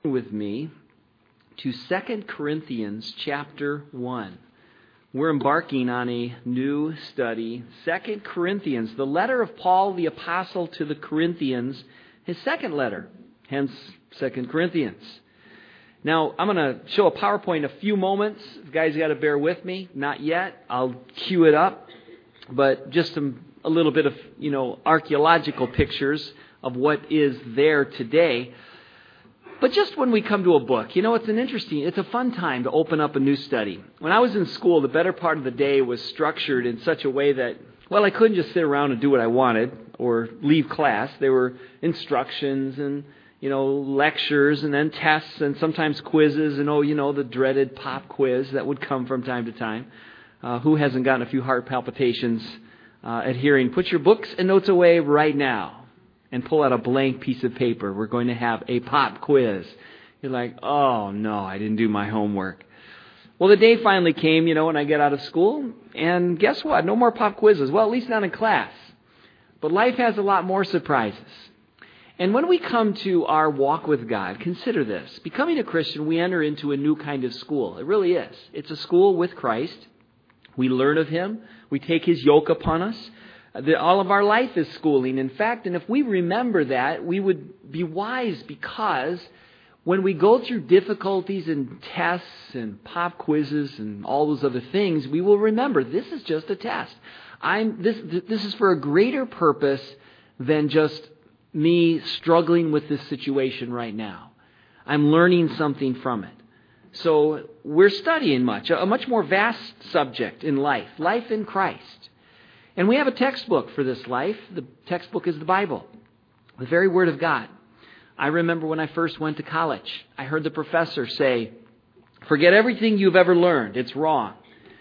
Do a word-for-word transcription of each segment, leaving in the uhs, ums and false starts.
with me to Second Corinthians chapter one. We're embarking on a new study. Second Corinthians, the letter of Paul the Apostle to the Corinthians, his second letter, hence Second Corinthians. Now, I'm going to show a PowerPoint in a few moments. You guys got to bear with me. Not yet. I'll cue it up. But just some, a little bit of, you know, archaeological pictures of what is there today. But just when we come to a book, you know, it's an interesting, it's a fun time to open up a new study. When I was in school, the better part of the day was structured in such a way that, well, I couldn't just sit around and do what I wanted or leave class. There were instructions and, you know, lectures and then tests and sometimes quizzes and, oh, you know, the dreaded pop quiz that would come from time to time. Uh, who hasn't gotten a few heart palpitations uh, at hearing, put your books and notes away right now. And pull out a blank piece of paper. We're going to have a pop quiz. You're like, oh no, I didn't do my homework. Well, the day finally came, you know, when I get out of school. And guess what? No more pop quizzes. Well, at least not in class. But life has a lot more surprises. And when we come to our walk with God, consider this. Becoming a Christian, we enter into a new kind of school. It really is. It's a school with Christ. We learn of Him. We take His yoke upon us. The, all of our life is schooling, in fact, and if we remember that, we would be wise because when we go through difficulties and tests and pop quizzes and all those other things, we will remember this is just a test. I'm this this is for a greater purpose than just me struggling with this situation right now. I'm learning something from it. So we're studying much, a much more vast subject in life, life in Christ. And we have a textbook for this life. The textbook is the Bible, the very Word of God. I remember when I first went to college, I heard the professor say, forget everything you've ever learned. It's wrong.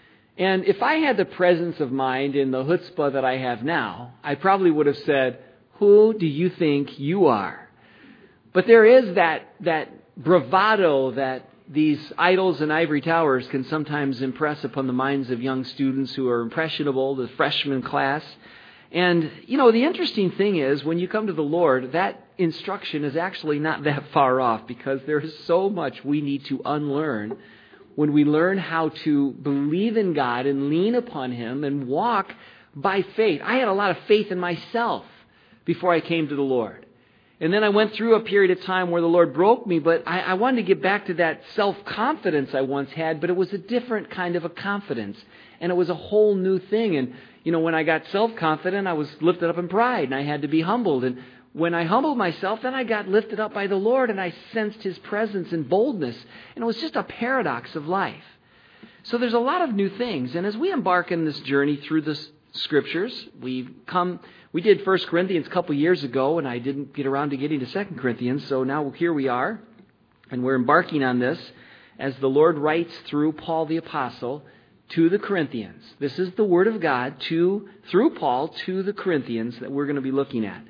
And if I had the presence of mind in the chutzpah that I have now, I probably would have said, who do you think you are? But there is that, that bravado that these idols and ivory towers can sometimes impress upon the minds of young students who are impressionable, the freshman class. And, you know, the interesting thing is when you come to the Lord, that instruction is actually not that far off because there is so much we need to unlearn when we learn how to believe in God and lean upon Him and walk by faith. I had a lot of faith in myself before I came to the Lord. And then I went through a period of time where the Lord broke me, but I, I wanted to get back to that self-confidence I once had, but it was a different kind of a confidence. And it was a whole new thing. And, you know, when I got self-confident, I was lifted up in pride, and I had to be humbled. And when I humbled myself, then I got lifted up by the Lord, and I sensed His presence and boldness. And it was just a paradox of life. So there's a lot of new things. And as we embark in this journey through the Scriptures, we've come... We did First Corinthians a couple years ago, and I didn't get around to getting to Second Corinthians, so now here we are, and we're embarking on this as the Lord writes through Paul the Apostle to the Corinthians. This is the Word of God to through Paul to the Corinthians that we're going to be looking at.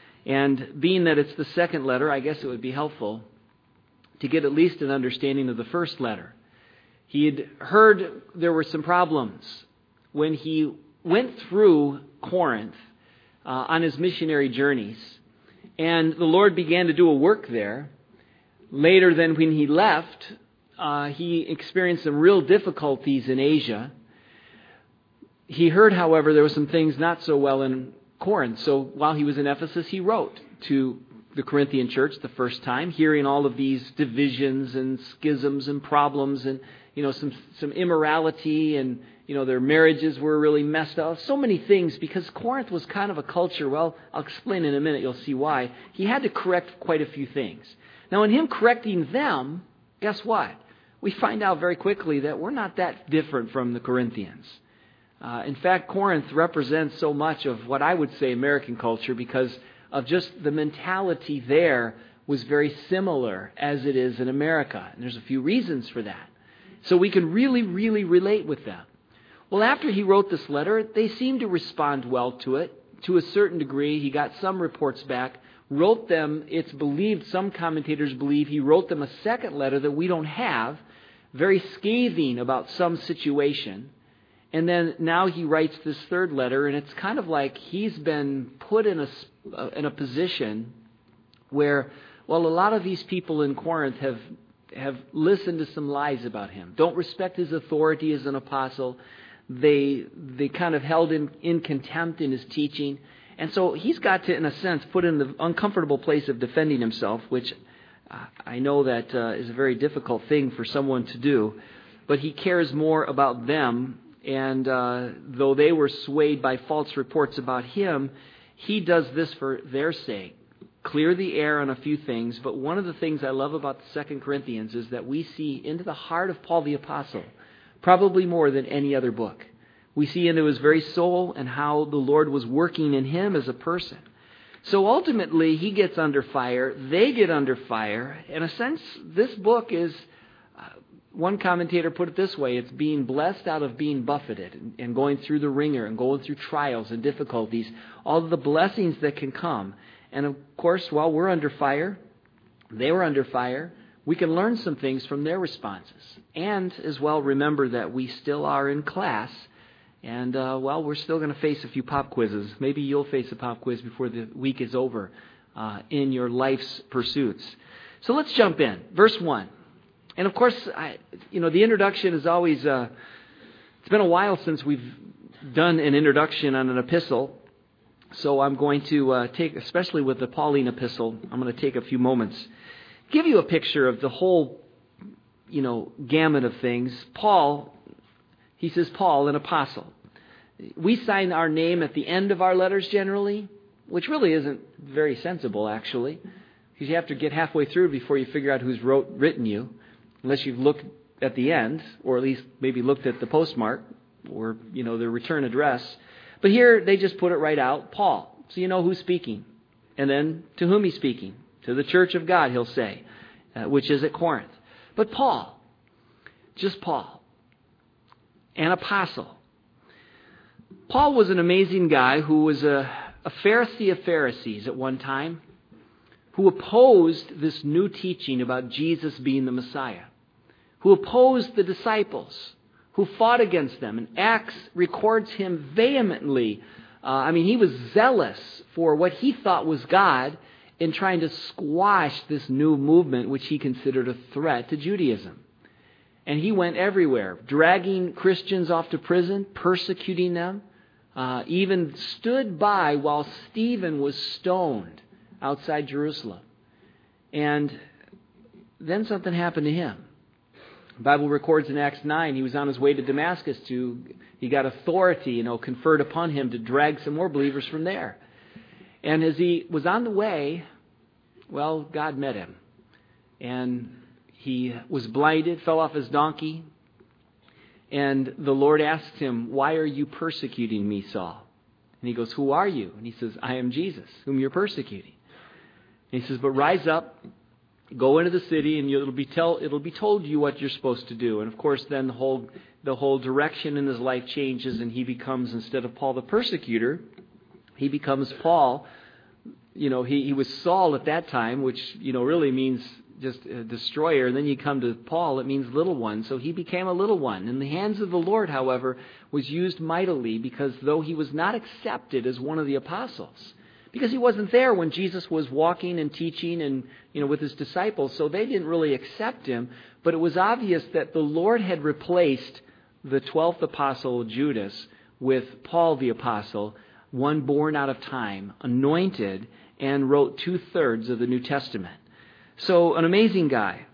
And being that it's the second letter, I guess it would be helpful to get at least an understanding of the first letter. He had heard there were some problems when he went through Corinth Uh, on his missionary journeys. And the Lord began to do a work there. Later than when he left, uh, he experienced some real difficulties in Asia. He heard, however, there were some things not so well in Corinth. So while he was in Ephesus, he wrote to the Corinthian church the first time, hearing all of these divisions and schisms and problems and, you know, some, some immorality and, you know, their marriages were really messed up. So many things because Corinth was kind of a culture. Well, I'll explain in a minute. You'll see why. He had to correct quite a few things. Now, in him correcting them, guess what? We find out very quickly that we're not that different from the Corinthians. Uh, in fact, Corinth represents so much of what I would say American culture because of just the mentality there was very similar as it is in America. And there's a few reasons for that. So we can really, really relate with them. Well, after he wrote this letter, they seemed to respond well to it. To a certain degree, he got some reports back, wrote them, it's believed, some commentators believe he wrote them a second letter that we don't have, very scathing about some situation. And then now he writes this third letter, and it's kind of like he's been put in a, in a position where Well, a lot of these people in Corinth have have listened to some lies about him. Don't respect his authority as an apostle. They they kind of held him in contempt in his teaching. And so he's got to, in a sense, put in the uncomfortable place of defending himself, which I know that uh, is a very difficult thing for someone to do. But he cares more about them. And uh, though they were swayed by false reports about him, he does this for their sake. Clear the air on a few things, but one of the things I love about Second Corinthians is that we see into the heart of Paul the Apostle, probably more than any other book. We see into his very soul and how the Lord was working in him as a person. So ultimately, he gets under fire, they get under fire. In a sense, this book is, uh, one commentator put it this way, it's being blessed out of being buffeted and, and going through the ringer and going through trials and difficulties, all of the blessings that can come. And of course, while we're under fire, they were under fire, we can learn some things from their responses. And as well, remember that we still are in class. And, uh, well, we're still going to face a few pop quizzes. Maybe you'll face a pop quiz before the week is over uh, in your life's pursuits. So let's jump in. Verse one. And, of course, I, you know, the introduction is always, uh, it's been a while since we've done an introduction on an epistle. So I'm going to uh, take, especially with the Pauline epistle, I'm going to take a few moments, give you a picture of the whole, you know, gamut of things. Paul, he says, Paul, an apostle. We sign our name at the end of our letters generally, which really isn't very sensible, actually, because you have to get halfway through before you figure out who's wrote, written you, unless you've looked at the end, or at least maybe looked at the postmark, or, you know, the return address. But here they just put it right out, Paul. So you know who's speaking. And then to whom he's speaking. To the church of God, he'll say, uh, which is at Corinth. But Paul, just Paul, an apostle. Paul was an amazing guy who was a, a Pharisee of Pharisees at one time, who opposed this new teaching about Jesus being the Messiah, who opposed the disciples, who fought against them. And Acts records him vehemently. Uh, I mean, he was zealous for what he thought was God in trying to squash this new movement, which he considered a threat to Judaism. And he went everywhere, dragging Christians off to prison, persecuting them, uh, even stood by while Stephen was stoned outside Jerusalem. And then something happened to him. The Bible records in Acts nine, he was on his way to Damascus to, he got authority, you know, conferred upon him to drag some more believers from there. And as he was on the way, well, God met him. And he was blinded, fell off his donkey. And the Lord asked him, why are you persecuting me, Saul? And he goes, who are you? And he says, I am Jesus, whom you're persecuting. And he says, but rise up. Go into the city, and it'll be tell it'll be told you what you're supposed to do. And of course, then the whole the whole direction in his life changes, and he becomes, instead of Paul the persecutor, he becomes Paul. You know, he, he was Saul at that time, which you know really means just a destroyer. And then you come to Paul, it means little one. So he became a little one. In the hands of the Lord, however, was used mightily, because though he was not accepted as one of the apostles, because he wasn't there when Jesus was walking and teaching and, you know, with his disciples. So they didn't really accept him. But it was obvious that the Lord had replaced the twelfth apostle, Judas, with Paul the apostle, one born out of time, anointed, and wrote two-thirds of the New Testament. So an amazing guy.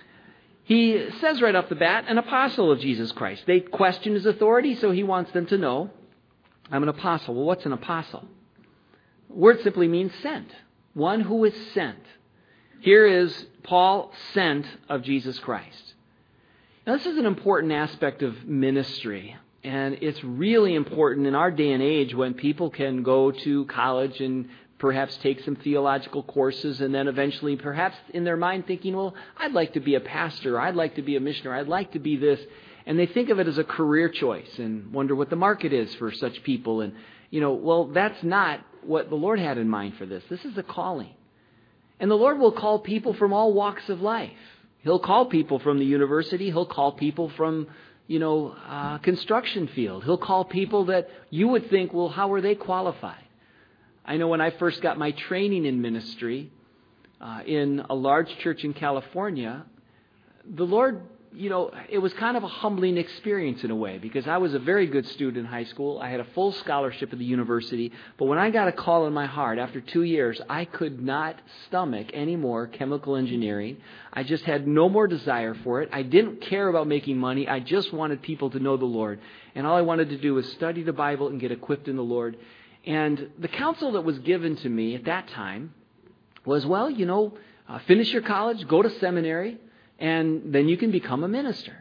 He says right off the bat, an apostle of Jesus Christ. They question his authority, so he wants them to know, I'm an apostle. Well, what's an apostle? Word simply means sent. One who is sent. Here is Paul, sent of Jesus Christ. Now, this is an important aspect of ministry. And it's really important in our day and age when people can go to college and perhaps take some theological courses, and then eventually perhaps in their mind thinking, well, I'd like to be a pastor. I'd like to be a missionary. I'd like to be this. And they think of it as a career choice and wonder what the market is for such people. And, you know, well, that's not what the Lord had in mind for this. This is a calling. And the Lord will call people from all walks of life. He'll call people from the university. He'll call people from, you know, uh, construction field. He'll call people that you would think, well, how are they qualified? I know when I first got my training in ministry, uh, in a large church in California, the Lord, you know, it was kind of a humbling experience in a way, because I was a very good student in high school. I had a full scholarship at the university. But when I got a call in my heart after two years, I could not stomach any more chemical engineering. I just had no more desire for it. I didn't care about making money. I just wanted people to know the Lord. And all I wanted to do was study the Bible and get equipped in the Lord. And the counsel that was given to me at that time was, well, you know, uh, finish your college, go to seminary, and then you can become a minister.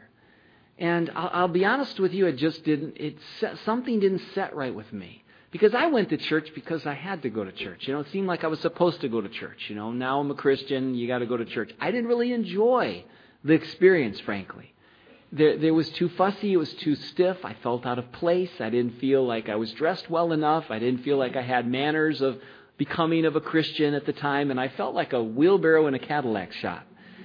And I'll, I'll be honest with you, it just didn't, it something didn't set right with me. Because I went to church because I had to go to church. You know, it seemed like I was supposed to go to church. You know, now I'm a Christian, you got to go to church. I didn't really enjoy the experience, frankly. There, there was too fussy, it was too stiff, I felt out of place, I didn't feel like I was dressed well enough, I didn't feel like I had manners of becoming of a Christian at the time, and I felt like a wheelbarrow in a Cadillac shop.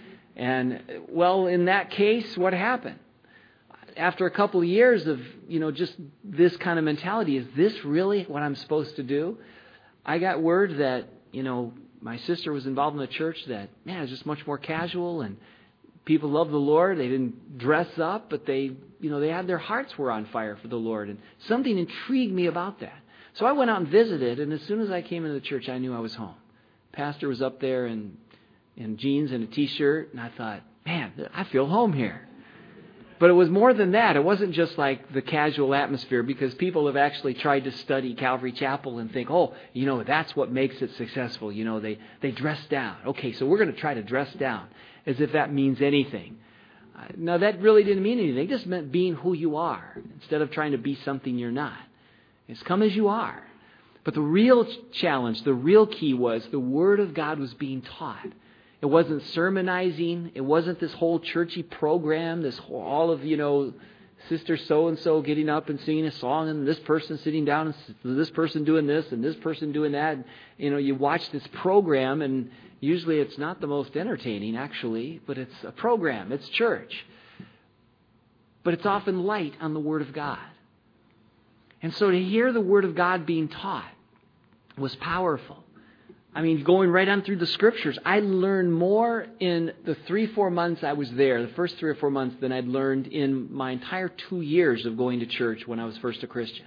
And, well, in that case, what happened? After a couple of years of, you know, just this kind of mentality, is this really what I'm supposed to do? I got word that, you know, my sister was involved in a church that, man, it was just much more casual, and people loved the Lord. They didn't dress up, but they, you know, they had their hearts were on fire for the Lord. And something intrigued me about that. So I went out and visited, and as soon as I came into the church, I knew I was home. Pastor was up there in in jeans and a T-shirt, and I thought, man, I feel home here. But it was more than that. It wasn't just like the casual atmosphere, because people have actually tried to study Calvary Chapel and think, oh, you know, that's what makes it successful. You know, they, they dress down. Okay, so we're going to try to dress down, as if that means anything. Uh, no, that really didn't mean anything. It just meant being who you are, instead of trying to be something you're not. It's come as you are. But the real challenge, the real key was the Word of God was being taught. It wasn't sermonizing. It wasn't this whole churchy program, this whole, all of, you know, Sister so-and-so getting up and singing a song, and this person sitting down, and this person doing this, and this person doing that. And, you know, you watch this program, and usually it's not the most entertaining, actually, but it's a program. It's church. But it's often light on the Word of God. And so to hear the Word of God being taught was powerful. I mean, going right on through the Scriptures, I learned more in the three, four months I was there, the first three or four months, than I'd learned in my entire two years of going to church when I was first a Christian.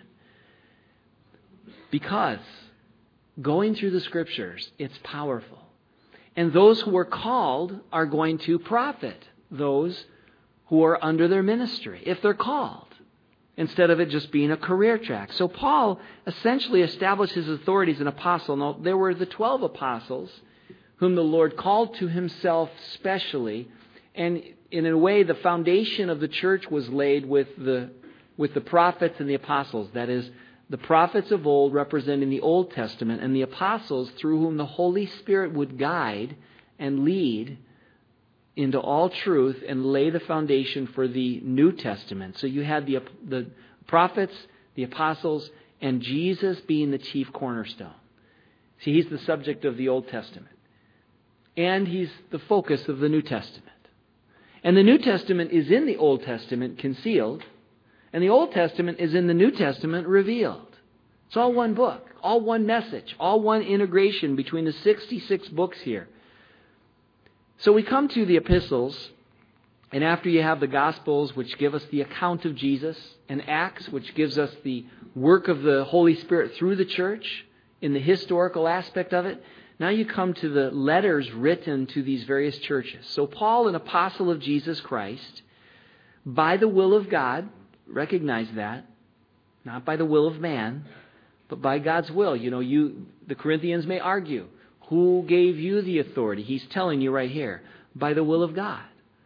Because going through the Scriptures, it's powerful. And those who are called are going to profit those who are under their ministry, if they're called, instead of it just being a career track. So Paul essentially established his authority as an apostle. Now, there were the twelve apostles whom the Lord called to himself specially. And in a way, the foundation of the church was laid with the, with the prophets and the apostles. That is, the prophets of old representing the Old Testament, and the apostles through whom the Holy Spirit would guide and lead into all truth and lay the foundation for the New Testament. So you had the the prophets, the apostles, and Jesus being the chief cornerstone. See, he's the subject of the Old Testament. And he's the focus of the New Testament. And the New Testament is in the Old Testament concealed, and the Old Testament is in the New Testament revealed. It's all one book, all one message, all one integration between the sixty-six books here. So we come to the epistles, and after you have the Gospels, which give us the account of Jesus, and Acts, which gives us the work of the Holy Spirit through the church in the historical aspect of it, now you come to the letters written to these various churches. So Paul, an apostle of Jesus Christ, by the will of God, recognize that, not by the will of man, but by God's will. You know, you the Corinthians may argue, who gave you the authority? He's telling you right here, by the will of God.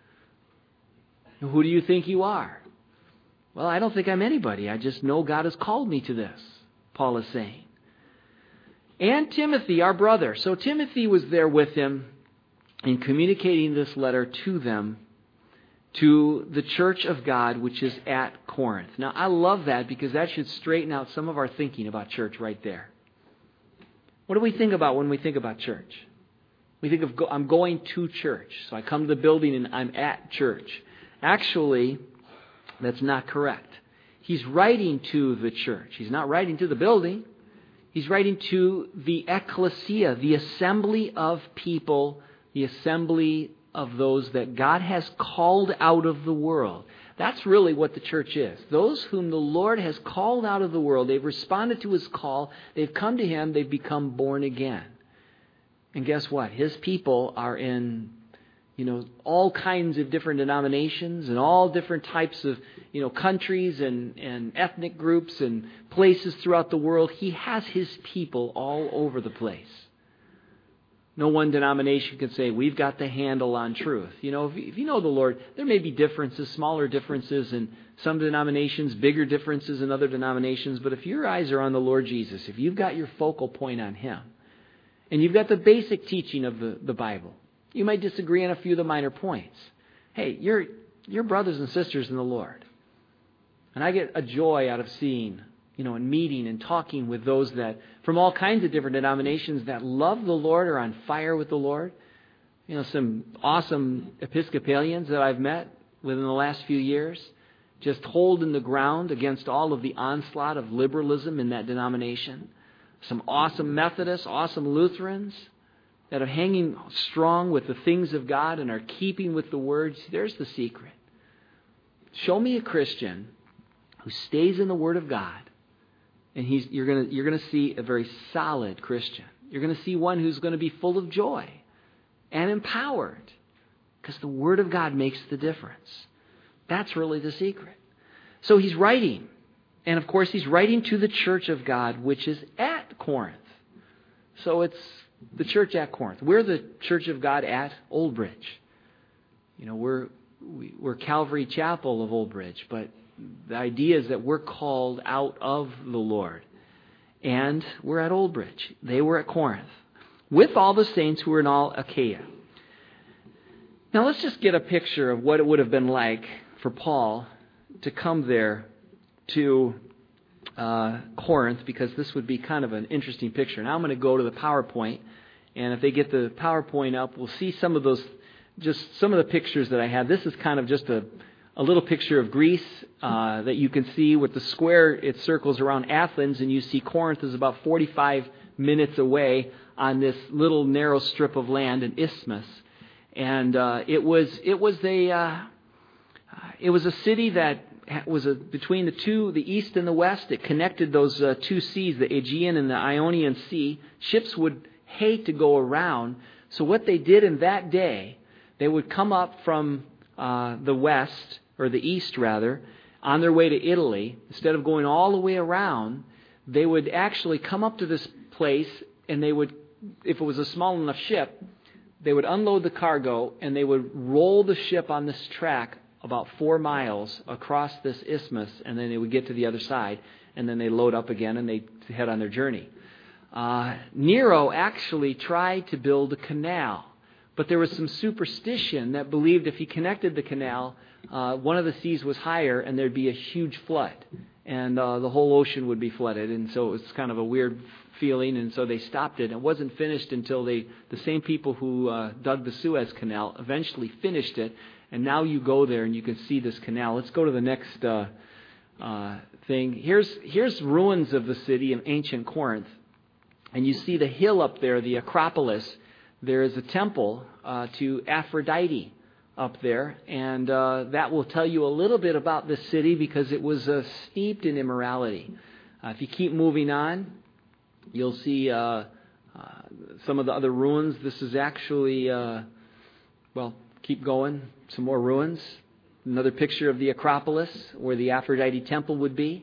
Who do you think you are? Well, I don't think I'm anybody. I just know God has called me to this, Paul is saying. And Timothy, our brother. So Timothy was there with him in communicating this letter to them, to the church of God, which is at Corinth. Now, I love that, because that should straighten out some of our thinking about church right there. What do we think about when we think about church? We think of, go, I'm going to church. So I come to the building and I'm at church. Actually, that's not correct. He's writing to the church. He's not writing to the building. He's writing to the ecclesia, the assembly of people, the assembly of those that God has called out of the world. That's really what the church is. Those whom the Lord has called out of the world, they've responded to His call, they've come to Him, they've become born again. And guess what? His people are in, you know, all kinds of different denominations and all different types of, you know, countries and, and ethnic groups and places throughout the world. He has His people all over the place. No one denomination can say, we've got the handle on truth. You know, if you, if you know the Lord, there may be differences, smaller differences in some denominations, bigger differences in other denominations. But if your eyes are on the Lord Jesus, if you've got your focal point on Him, and you've got the basic teaching of the, the Bible, you might disagree on a few of the minor points. Hey, you're, you're brothers and sisters in the Lord. And I get a joy out of seeing, you know, and meeting and talking with those that, from all kinds of different denominations, that love the Lord, are on fire with the Lord. You know, some awesome Episcopalians that I've met within the last few years, just holding the ground against all of the onslaught of liberalism in that denomination. Some awesome Methodists, awesome Lutherans that are hanging strong with the things of God and are keeping with the words. There's the secret. Show me a Christian who stays in the Word of God, and he's you're gonna you're gonna see a very solid Christian. You're gonna see one who's going to be full of joy and empowered, because the Word of God makes the difference. That's really the secret. So he's writing. And of course, he's writing to the church of God, which is at Corinth. So it's the church at Corinth. We're the church of God at Old Bridge. You know, we're we, we're Calvary Chapel of Old Bridge, but the idea is that we're called out of the Lord. And we're at Old Bridge. They were at Corinth, with all the saints who were in all Achaia. Now let's just get a picture of what it would have been like for Paul to come there to uh, Corinth, because this would be kind of an interesting picture. Now I'm going to go to the PowerPoint, and if they get the PowerPoint up, we'll see some of those, just some of the pictures that I had. This is kind of just a, a little picture of Greece uh, that you can see with the square. It circles around Athens, and you see Corinth is about forty-five minutes away on this little narrow strip of land, an isthmus. And uh, it was it was a uh, it was a city that was a, between the two, the east and the west. It connected those uh, two seas, the Aegean and the Ionian Sea. Ships would hate to go around. So what they did in that day, they would come up from uh, the west, or the east rather, on their way to Italy. Instead of going all the way around, they would actually come up to this place, and they would, if it was a small enough ship, they would unload the cargo, and they would roll the ship on this track about four miles across this isthmus, and then they would get to the other side, and then they load up again, and they head on their journey. Uh, Nero actually tried to build a canal, but there was some superstition that believed if he connected the canal, uh, one of the seas was higher, and there'd be a huge flood, and uh, the whole ocean would be flooded, and so it was kind of a weird feeling, and so they stopped it. It wasn't finished until they, the same people who uh, dug the Suez Canal eventually finished it. And now you go there and you can see this canal. Let's go to the next uh, uh, thing. Here's here's ruins of the city in ancient Corinth. And you see the hill up there, the Acropolis. There is a temple uh, to Aphrodite up there. And uh, that will tell you a little bit about this city, because it was uh, steeped in immorality. Uh, if you keep moving on, you'll see uh, uh, some of the other ruins. This is actually, uh, well... Keep going. Some more ruins. Another picture of the Acropolis, where the Aphrodite temple would be.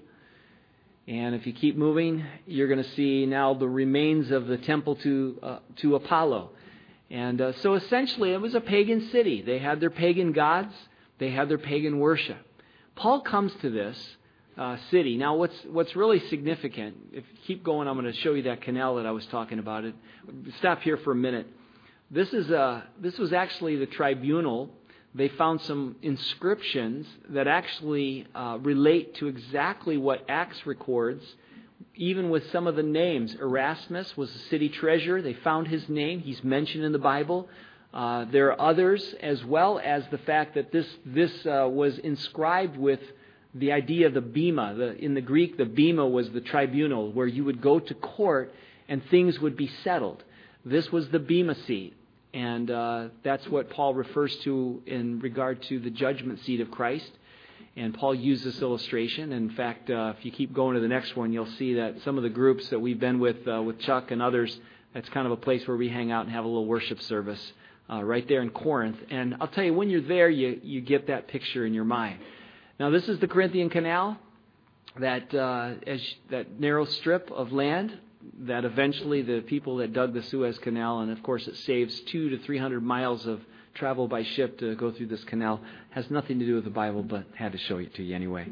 And if you keep moving, you're going to see now the remains of the temple to uh, to Apollo. And uh, so essentially it was a pagan city. They had their pagan gods. They had their pagan worship. Paul comes to this uh, city. Now what's what's really significant, if you keep going, I'm going to show you that canal that I was talking about. It. Stop here for a minute. This is a, this was actually the tribunal. They found some inscriptions that actually uh, relate to exactly what Acts records, even with some of the names. Erasmus was the city treasurer. They found his name. He's mentioned in the Bible. Uh, there are others, as well as the fact that this, this uh, was inscribed with the idea of the bema. The, in the Greek, the bema was the tribunal where you would go to court and things would be settled. This was the bema seat. And uh, that's what Paul refers to in regard to the judgment seat of Christ. And Paul used this illustration. In fact, uh, if you keep going to the next one, you'll see that some of the groups that we've been with, uh, with Chuck and others, that's kind of a place where we hang out and have a little worship service uh, right there in Corinth. And I'll tell you, when you're there, you, you get that picture in your mind. Now, this is the Corinthian Canal, that uh, as that narrow strip of land that eventually the people that dug the Suez Canal, and of course it saves two to three hundred miles of travel by ship to go through this canal, has nothing to do with the Bible, but had to show it to you anyway.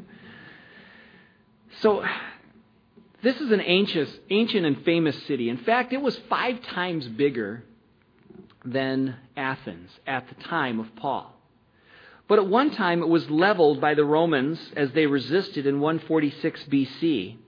So this is an ancient, ancient and famous city. In fact, it was five times bigger than Athens at the time of Paul. But at one time it was leveled by the Romans as they resisted in one forty-six B C.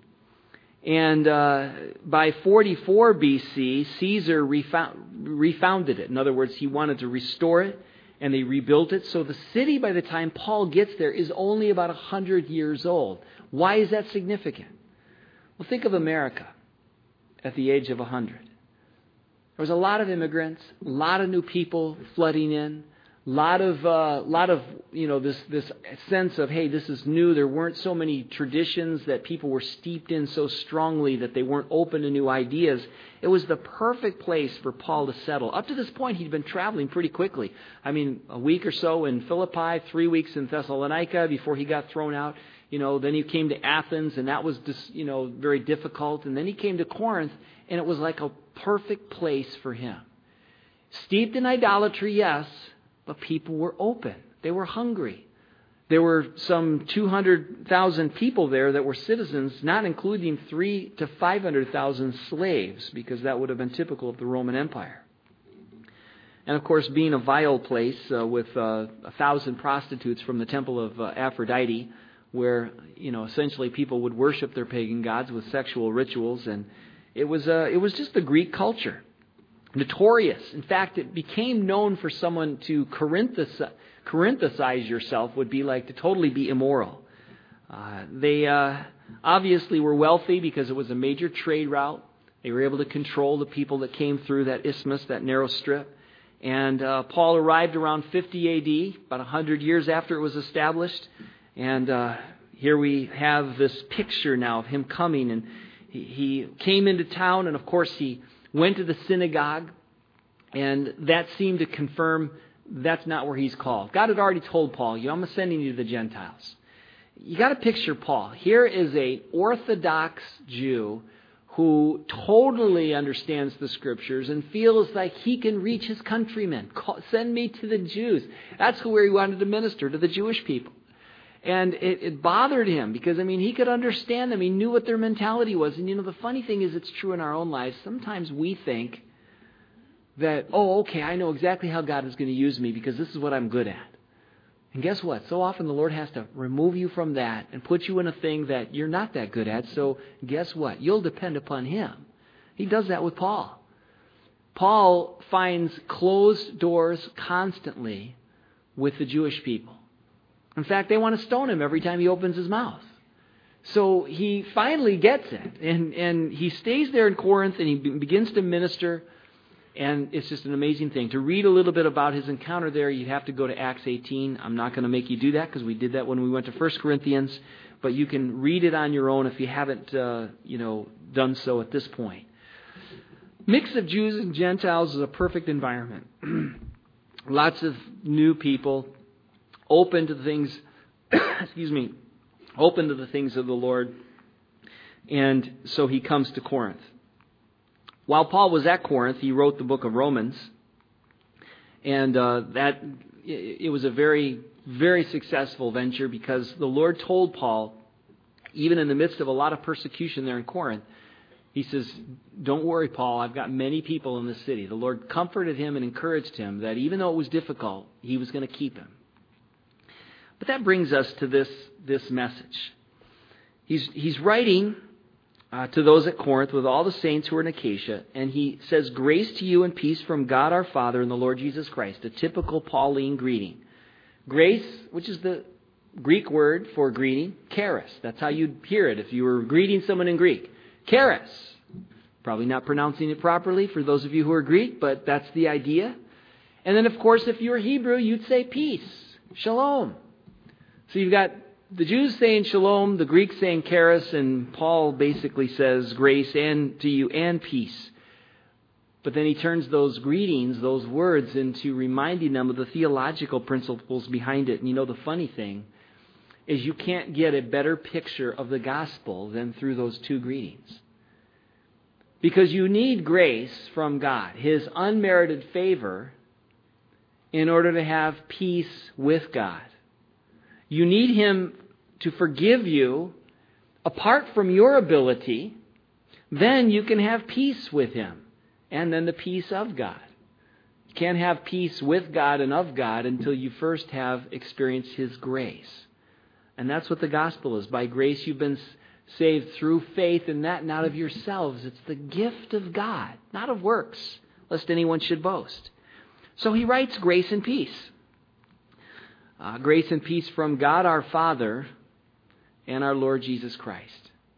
And uh, by forty-four B C, Caesar refound, refounded it. In other words, he wanted to restore it, and they rebuilt it. So the city, by the time Paul gets there, is only about one hundred years old. Why is that significant? Well, think of America at the age of one hundred. There was a lot of immigrants, a lot of new people flooding in, a lot of, uh, lot of you know, this, this sense of, hey, this is new. There weren't so many traditions that people were steeped in so strongly that they weren't open to new ideas. It was the perfect place for Paul to settle. Up to this point, he'd been traveling pretty quickly. I mean, a week or so in Philippi, three weeks in Thessalonica before he got thrown out. You know, then he came to Athens, and that was just, you know, very difficult. And then he came to Corinth, and it was like a perfect place for him. Steeped in idolatry, yes, but people were open. They were hungry. There were some two hundred thousand people there that were citizens, not including three to five hundred thousand slaves, because that would have been typical of the Roman Empire. And of course, being a vile place uh, with uh, a thousand prostitutes from the temple of uh, Aphrodite, where, you know, essentially people would worship their pagan gods with sexual rituals, and it was uh, it was just the Greek culture. Notorious. In fact, it became known for someone to Corinthicize, Corinthicize yourself would be like to totally be immoral. Uh, they uh, obviously were wealthy because it was a major trade route. They were able to control the people that came through that isthmus, that narrow strip. And uh, Paul arrived around fifty A D, about one hundred years after it was established. And uh, here we have this picture now of him coming. And he, he came into town, and of course he went to the synagogue, and that seemed to confirm that's not where he's called. God had already told Paul, you know, I'm sending you to the Gentiles. You got to picture Paul. Here is a Orthodox Jew who totally understands the Scriptures and feels like he can reach his countrymen. Call, send me to the Jews. That's where he wanted to minister, to the Jewish people. And it, it bothered him because, I mean, he could understand them. He knew what their mentality was. And, you know, the funny thing is it's true in our own lives. Sometimes we think that, oh, okay, I know exactly how God is going to use me because this is what I'm good at. And guess what? So often the Lord has to remove you from that and put you in a thing that you're not that good at. So guess what? You'll depend upon Him. He does that with Paul. Paul finds closed doors constantly with the Jewish people. In fact, they want to stone him every time he opens his mouth. So he finally gets it. And, and he stays there in Corinth and he begins to minister. And it's just an amazing thing. To read a little bit about his encounter there, you have to go to Acts eighteen. I'm not going to make you do that because we did that when we went to First Corinthians. But you can read it on your own if you haven't uh, you know, done so at this point. Mix of Jews and Gentiles is a perfect environment. Lots of new people. Open to the things, excuse me, open to the things of the Lord. And so he comes to Corinth. While Paul was at Corinth, he wrote the book of Romans. And uh, that it was a very, very successful venture because the Lord told Paul, even in the midst of a lot of persecution there in Corinth, he says, don't worry, Paul, I've got many people in this city. The Lord comforted him and encouraged him that even though it was difficult, he was going to keep him. But that brings us to this, this message. He's, he's writing uh, to those at Corinth with all the saints who are in Acacia, and he says, grace to you and peace from God our Father and the Lord Jesus Christ, a typical Pauline greeting. Grace, which is the Greek word for greeting, charis. That's how you'd hear it if you were greeting someone in Greek. Charis. Probably not pronouncing it properly for those of you who are Greek, but that's the idea. And then, of course, if you were Hebrew, you'd say peace, shalom. So you've got the Jews saying shalom, the Greeks saying charis, and Paul basically says grace and to you and peace. But then he turns those greetings, those words, into reminding them of the theological principles behind it. And you know, the funny thing is you can't get a better picture of the gospel than through those two greetings. Because you need grace from God, His unmerited favor, in order to have peace with God. You need Him to forgive you apart from your ability. Then you can have peace with Him. And then the peace of God. You can't have peace with God and of God until you first have experienced His grace. And that's what the gospel is. By grace you've been saved through faith, and that not of yourselves. It's the gift of God, not of works, lest anyone should boast. So he writes grace and peace. Uh, grace and peace from God our Father and our Lord Jesus Christ.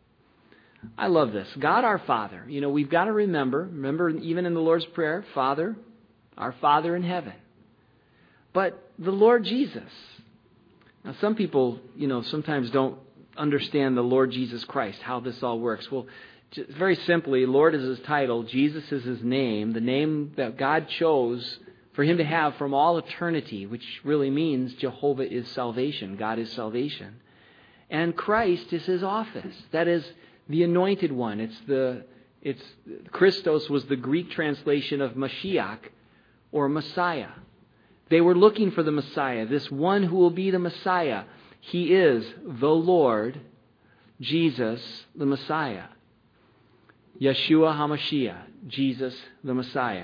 I love this. God our Father. You know, we've got to remember, remember even in the Lord's Prayer, Father, our Father in heaven. But the Lord Jesus. Now some people, you know, sometimes don't understand the Lord Jesus Christ, how this all works. Well, just very simply, Lord is His title, Jesus is His name, the name that God chose for Him to have from all eternity, which really means Jehovah is salvation, God is salvation. And Christ is His office. That is the anointed one. It's the it's Christos was the Greek translation of Mashiach or Messiah. They were looking for the Messiah, this one who will be the Messiah. He is the Lord, Jesus, the Messiah. Yeshua HaMashiach, Jesus, the Messiah.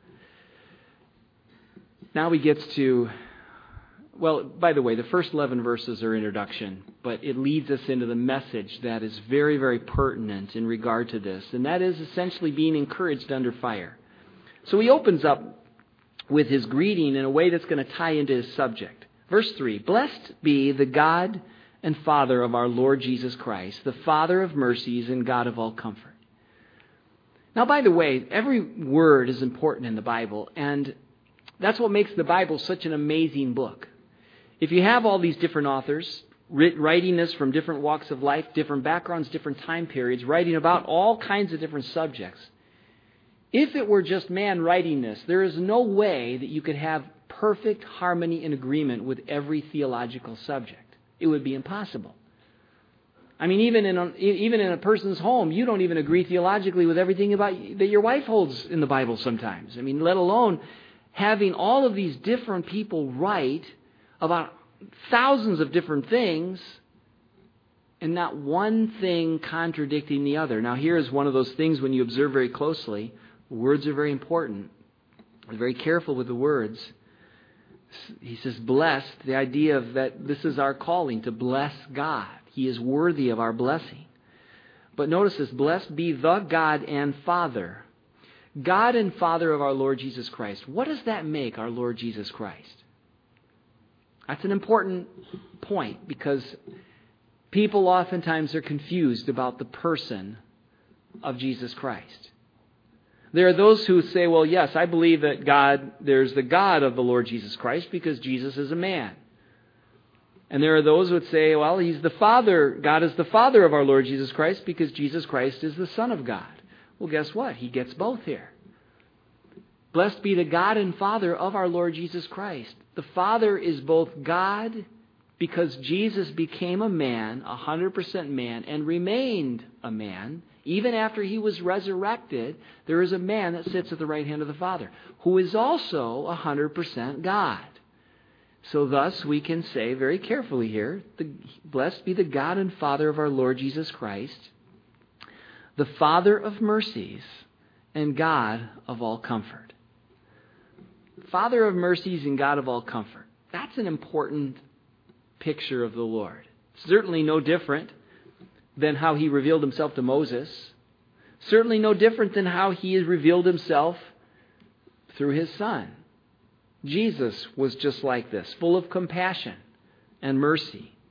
Now he gets to, well, by the way, the first eleven verses are introduction, but it leads us into the message that is very, very pertinent in regard to this, and that is essentially being encouraged under fire. So he opens up with his greeting in a way that's going to tie into his subject. Verse three, blessed be the God and Father of our Lord Jesus Christ, the Father of mercies and God of all comfort. Now, by the way, every word is important in the Bible, and that's what makes the Bible such an amazing book. If you have all these different authors writing this from different walks of life, different backgrounds, different time periods, writing about all kinds of different subjects, if it were just man writing this, there is no way that you could have perfect harmony and agreement with every theological subject. It would be impossible. I mean, even in a, even in a person's home, you don't even agree theologically with everything about that your wife holds in the Bible sometimes. I mean, let alone having all of these different people write about thousands of different things and not one thing contradicting the other. Now, here is one of those things when you observe very closely. Words are very important. Be very careful with the words. He says, blessed, the idea of that this is our calling, to bless God. He is worthy of our blessing. But notice this, blessed be the God and Father. God and Father of our Lord Jesus Christ. What does that make our Lord Jesus Christ? That's an important point because people oftentimes are confused about the person of Jesus Christ. There are those who say, well, yes, I believe that God, there's the God of the Lord Jesus Christ because Jesus is a man. And there are those who would say, well, He's the Father, God is the Father of our Lord Jesus Christ because Jesus Christ is the Son of God. Well, guess what? He gets both here. Blessed be the God and Father of our Lord Jesus Christ. The Father is both God because Jesus became a man, one hundred percent man, and remained a man. Even after He was resurrected, there is a man that sits at the right hand of the Father, who is also one hundred percent God. So thus we can say very carefully here, the, blessed be the God and Father of our Lord Jesus Christ, the Father of mercies and God of all comfort. Father of mercies and God of all comfort. That's an important picture of the Lord. Certainly no different than how He revealed Himself to Moses. Certainly no different than how He has revealed Himself through His Son. Jesus was just like this, full of compassion and mercy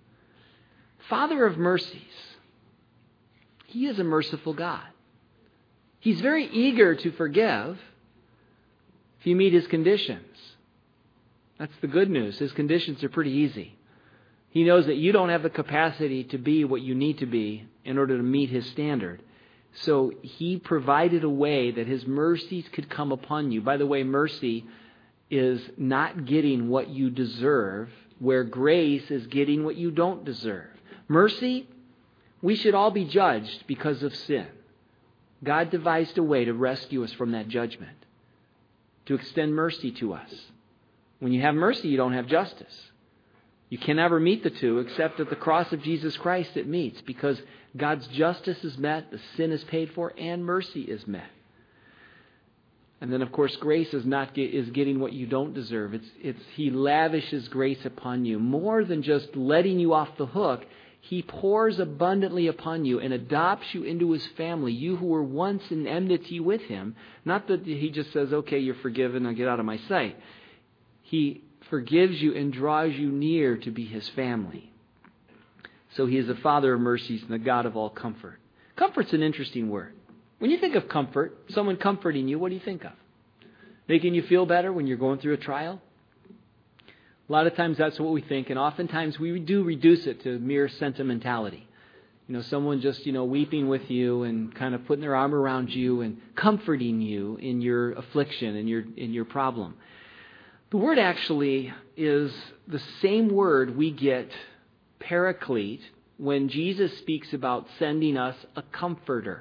Father of mercies. He is a merciful God. He's very eager to forgive if you meet His conditions. That's the good news. His conditions are pretty easy. He knows that you don't have the capacity to be what you need to be in order to meet His standard. So He provided a way that His mercies could come upon you. By the way, mercy is not getting what you deserve, where grace is getting what you don't deserve. Mercy, we should all be judged because of sin. God devised a way to rescue us from that judgment, to extend mercy to us. When you have mercy, you don't have justice. You can never meet the two, except at the cross of Jesus Christ it meets, because God's justice is met, the sin is paid for, and mercy is met. And then, of course, grace is not get, is getting what you don't deserve. It's it's He lavishes grace upon you, more than just letting you off the hook. He pours abundantly upon you and adopts you into His family. You who were once in enmity with Him, not that He just says, "Okay, you're forgiven. Now get out of my sight." He forgives you and draws you near to be His family. So He is the Father of mercies and the God of all comfort. Comfort's an interesting word. When you think of comfort, someone comforting you, what do you think of? Making you feel better when you're going through a trial? A lot of times that's what we think, and oftentimes we do reduce it to mere sentimentality. You know, someone just, you know, weeping with you and kind of putting their arm around you and comforting you in your affliction and your in your problem. The word actually is the same word we get, paraclete, when Jesus speaks about sending us a comforter.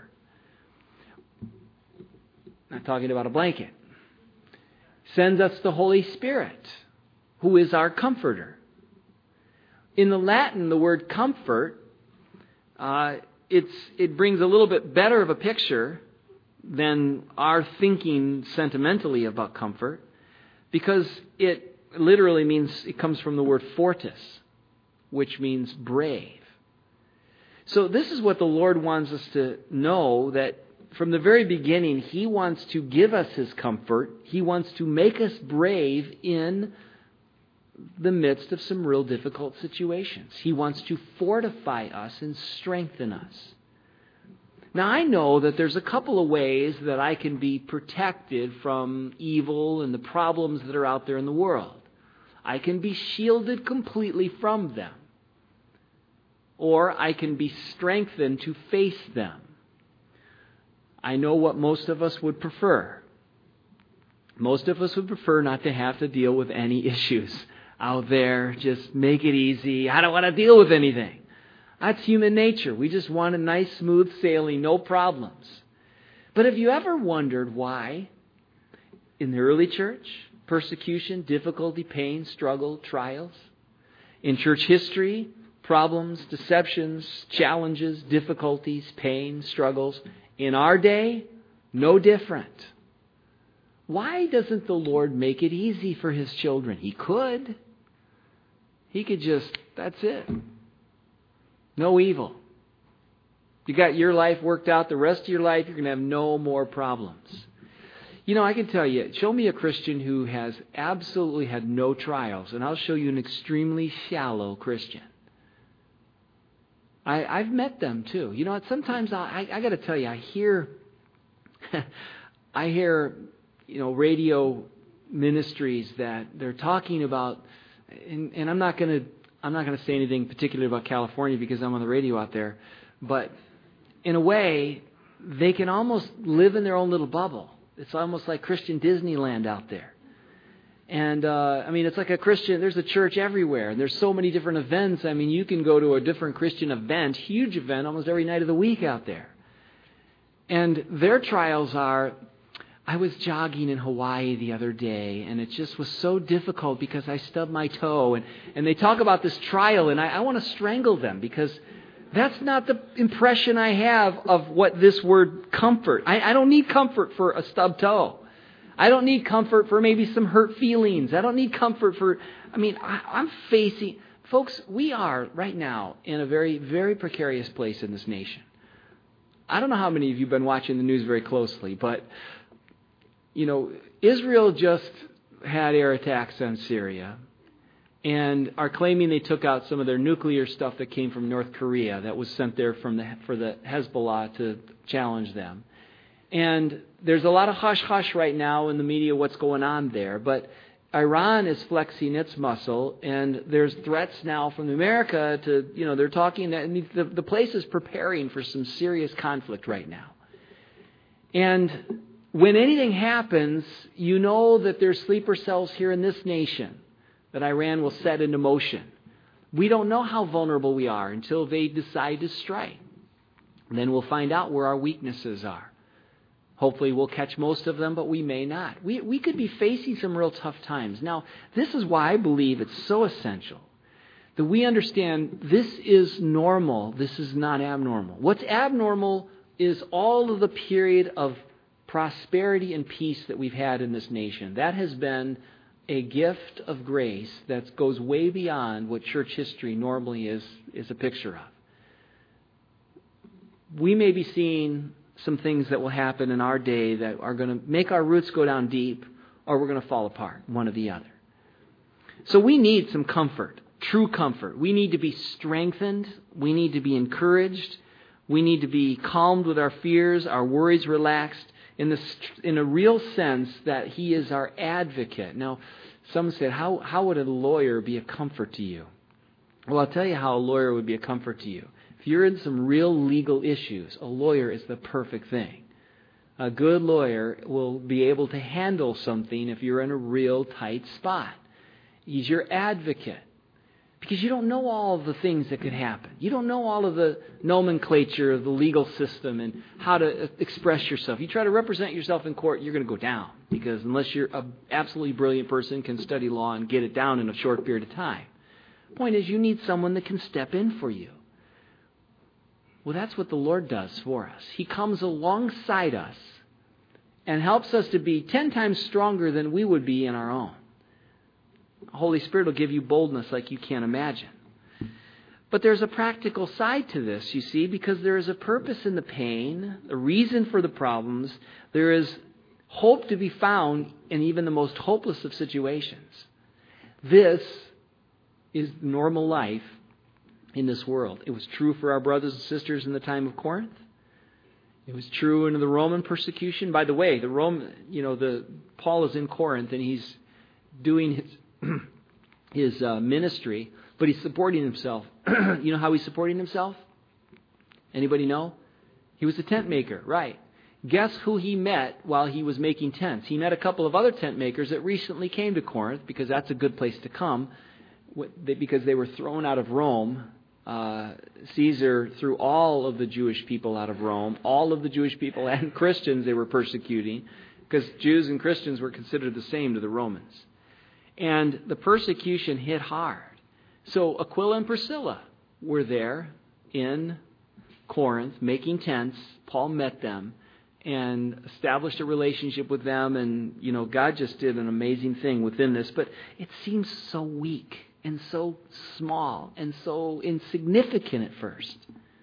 Not talking about a blanket. Sends us the Holy Spirit, who is our comforter. In the Latin, the word comfort, uh, it's it brings a little bit better of a picture than our thinking sentimentally about comfort, because it literally means, it comes from the word fortis, which means brave. So this is what the Lord wants us to know, that from the very beginning, He wants to give us His comfort. He wants to make us brave in the midst of some real difficult situations. He wants to fortify us and strengthen us. Now, I know that there's a couple of ways that I can be protected from evil and the problems that are out there in the world. I can be shielded completely from them, or I can be strengthened to face them. I know what most of us would prefer. Most of us would prefer not to have to deal with any issues out there. Just make it easy. I don't want to deal with anything. That's human nature. We just want a nice, smooth sailing, no problems. But have you ever wondered why in the early church, persecution, difficulty, pain, struggle, trials? In church history, problems, deceptions, challenges, difficulties, pain, struggles. In our day, no different. Why doesn't the Lord make it easy for His children? He could. He could just, that's it. No evil. You got your life worked out. The rest of your life, you're going to have no more problems. You know, I can tell you, show me a Christian who has absolutely had no trials, and I'll show you an extremely shallow Christian. I, I've met them too. You know what? Sometimes I, I, I got to tell you, I hear, I hear, you know, radio ministries that they're talking about, and, and I'm not going to, I'm not going to say anything particular about California because I'm on the radio out there, but in a way, they can almost live in their own little bubble. It's almost like Christian Disneyland out there. And, uh, I mean, it's like a Christian, there's a church everywhere, and there's so many different events. I mean, you can go to a different Christian event, huge event, almost every night of the week out there. And their trials are, I was jogging in Hawaii the other day, and it just was so difficult because I stubbed my toe. And, and they talk about this trial, and I, I want to strangle them because that's not the impression I have of what this word comfort. I, I don't need comfort for a stubbed toe. I don't need comfort for maybe some hurt feelings. I don't need comfort for, I mean, I, I'm facing, folks, we are right now in a very, very precarious place in this nation. I don't know how many of you have been watching the news very closely, but, you know, Israel just had air attacks on Syria. and are claiming they took out some of their nuclear stuff that came from North Korea that was sent there from the, for the Hezbollah to challenge them. And there's a lot of hush-hush right now in the media what's going on there, but Iran is flexing its muscle, and there's threats now from America to, you know, they're talking that the, the place is preparing for some serious conflict right now. And when anything happens, you know that there's sleeper cells here in this nation that Iran will set into motion. We don't know how vulnerable we are until they decide to strike. And then we'll find out where our weaknesses are. Hopefully we'll catch most of them, but we may not. We we could be facing some real tough times. Now, this is why I believe it's so essential that we understand this is normal. This is not abnormal. What's abnormal is all of the period of prosperity and peace that we've had in this nation. That has been a gift of grace that goes way beyond what church history normally is, is a picture of. We may be seeing some things that will happen in our day that are going to make our roots go down deep, or we're going to fall apart, one or the other. So we need some comfort, true comfort. We need to be strengthened. We need to be encouraged. We need to be calmed with our fears, our worries relaxed, in the in a real sense that He is our advocate. Now, some said, how, how would a lawyer be a comfort to you? Well, I'll tell you how a lawyer would be a comfort to you. If you're in some real legal issues, a lawyer is the perfect thing. A good lawyer will be able to handle something if you're in a real tight spot. He's your advocate. Because you don't know all of the things that could happen. You don't know all of the nomenclature of the legal system and how to express yourself. You try to represent yourself in court, you're going to go down. Because unless you're an absolutely brilliant person, can study law and get it down in a short period of time. Point is, you need someone that can step in for you. Well, that's what the Lord does for us. He comes alongside us and helps us to be ten times stronger than we would be in our own. The Holy Spirit will give you boldness like you can't imagine. But there's a practical side to this, you see, because there is a purpose in the pain, a reason for the problems. There is hope to be found in even the most hopeless of situations. This is normal life in this world. It was true for our brothers and sisters in the time of Corinth. It was true in the Roman persecution. By the way, the Roman, you know, the Paul is in Corinth and he's doing his his uh, ministry, but he's supporting himself. You know how he's supporting himself? Anybody know? He was a tent maker, right? Guess who he met while he was making tents? He met a couple of other tent makers that recently came to Corinth, because that's a good place to come, because they were thrown out of Rome. Uh, Caesar threw all of the Jewish people out of Rome, all of the Jewish people and Christians they were persecuting, because Jews and Christians were considered the same to the Romans. And the persecution hit hard. So Aquila and Priscilla were there in Corinth making tents. Paul met them and established a relationship with them. And, you know, God just did an amazing thing within this. But it seems so weak and so small and so insignificant at first.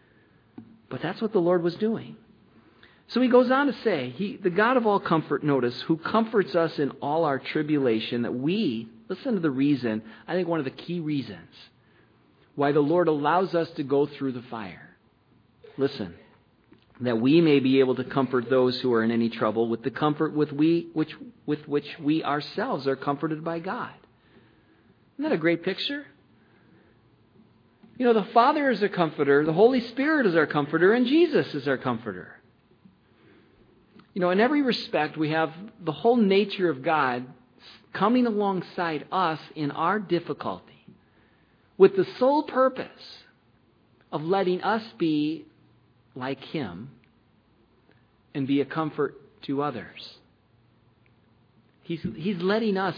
But that's what the Lord was doing. So he goes on to say, he, the God of all comfort, notice, who comforts us in all our tribulation, that we, listen to the reason, I think one of the key reasons why the Lord allows us to go through the fire. Listen, that we may be able to comfort those who are in any trouble with the comfort with we which with which we ourselves are comforted by God. Isn't that a great picture? You know, the Father is a comforter, the Holy Spirit is our comforter, and Jesus is our comforter. You know, in every respect, we have the whole nature of God coming alongside us in our difficulty with the sole purpose of letting us be like Him and be a comfort to others. He's, he's letting us,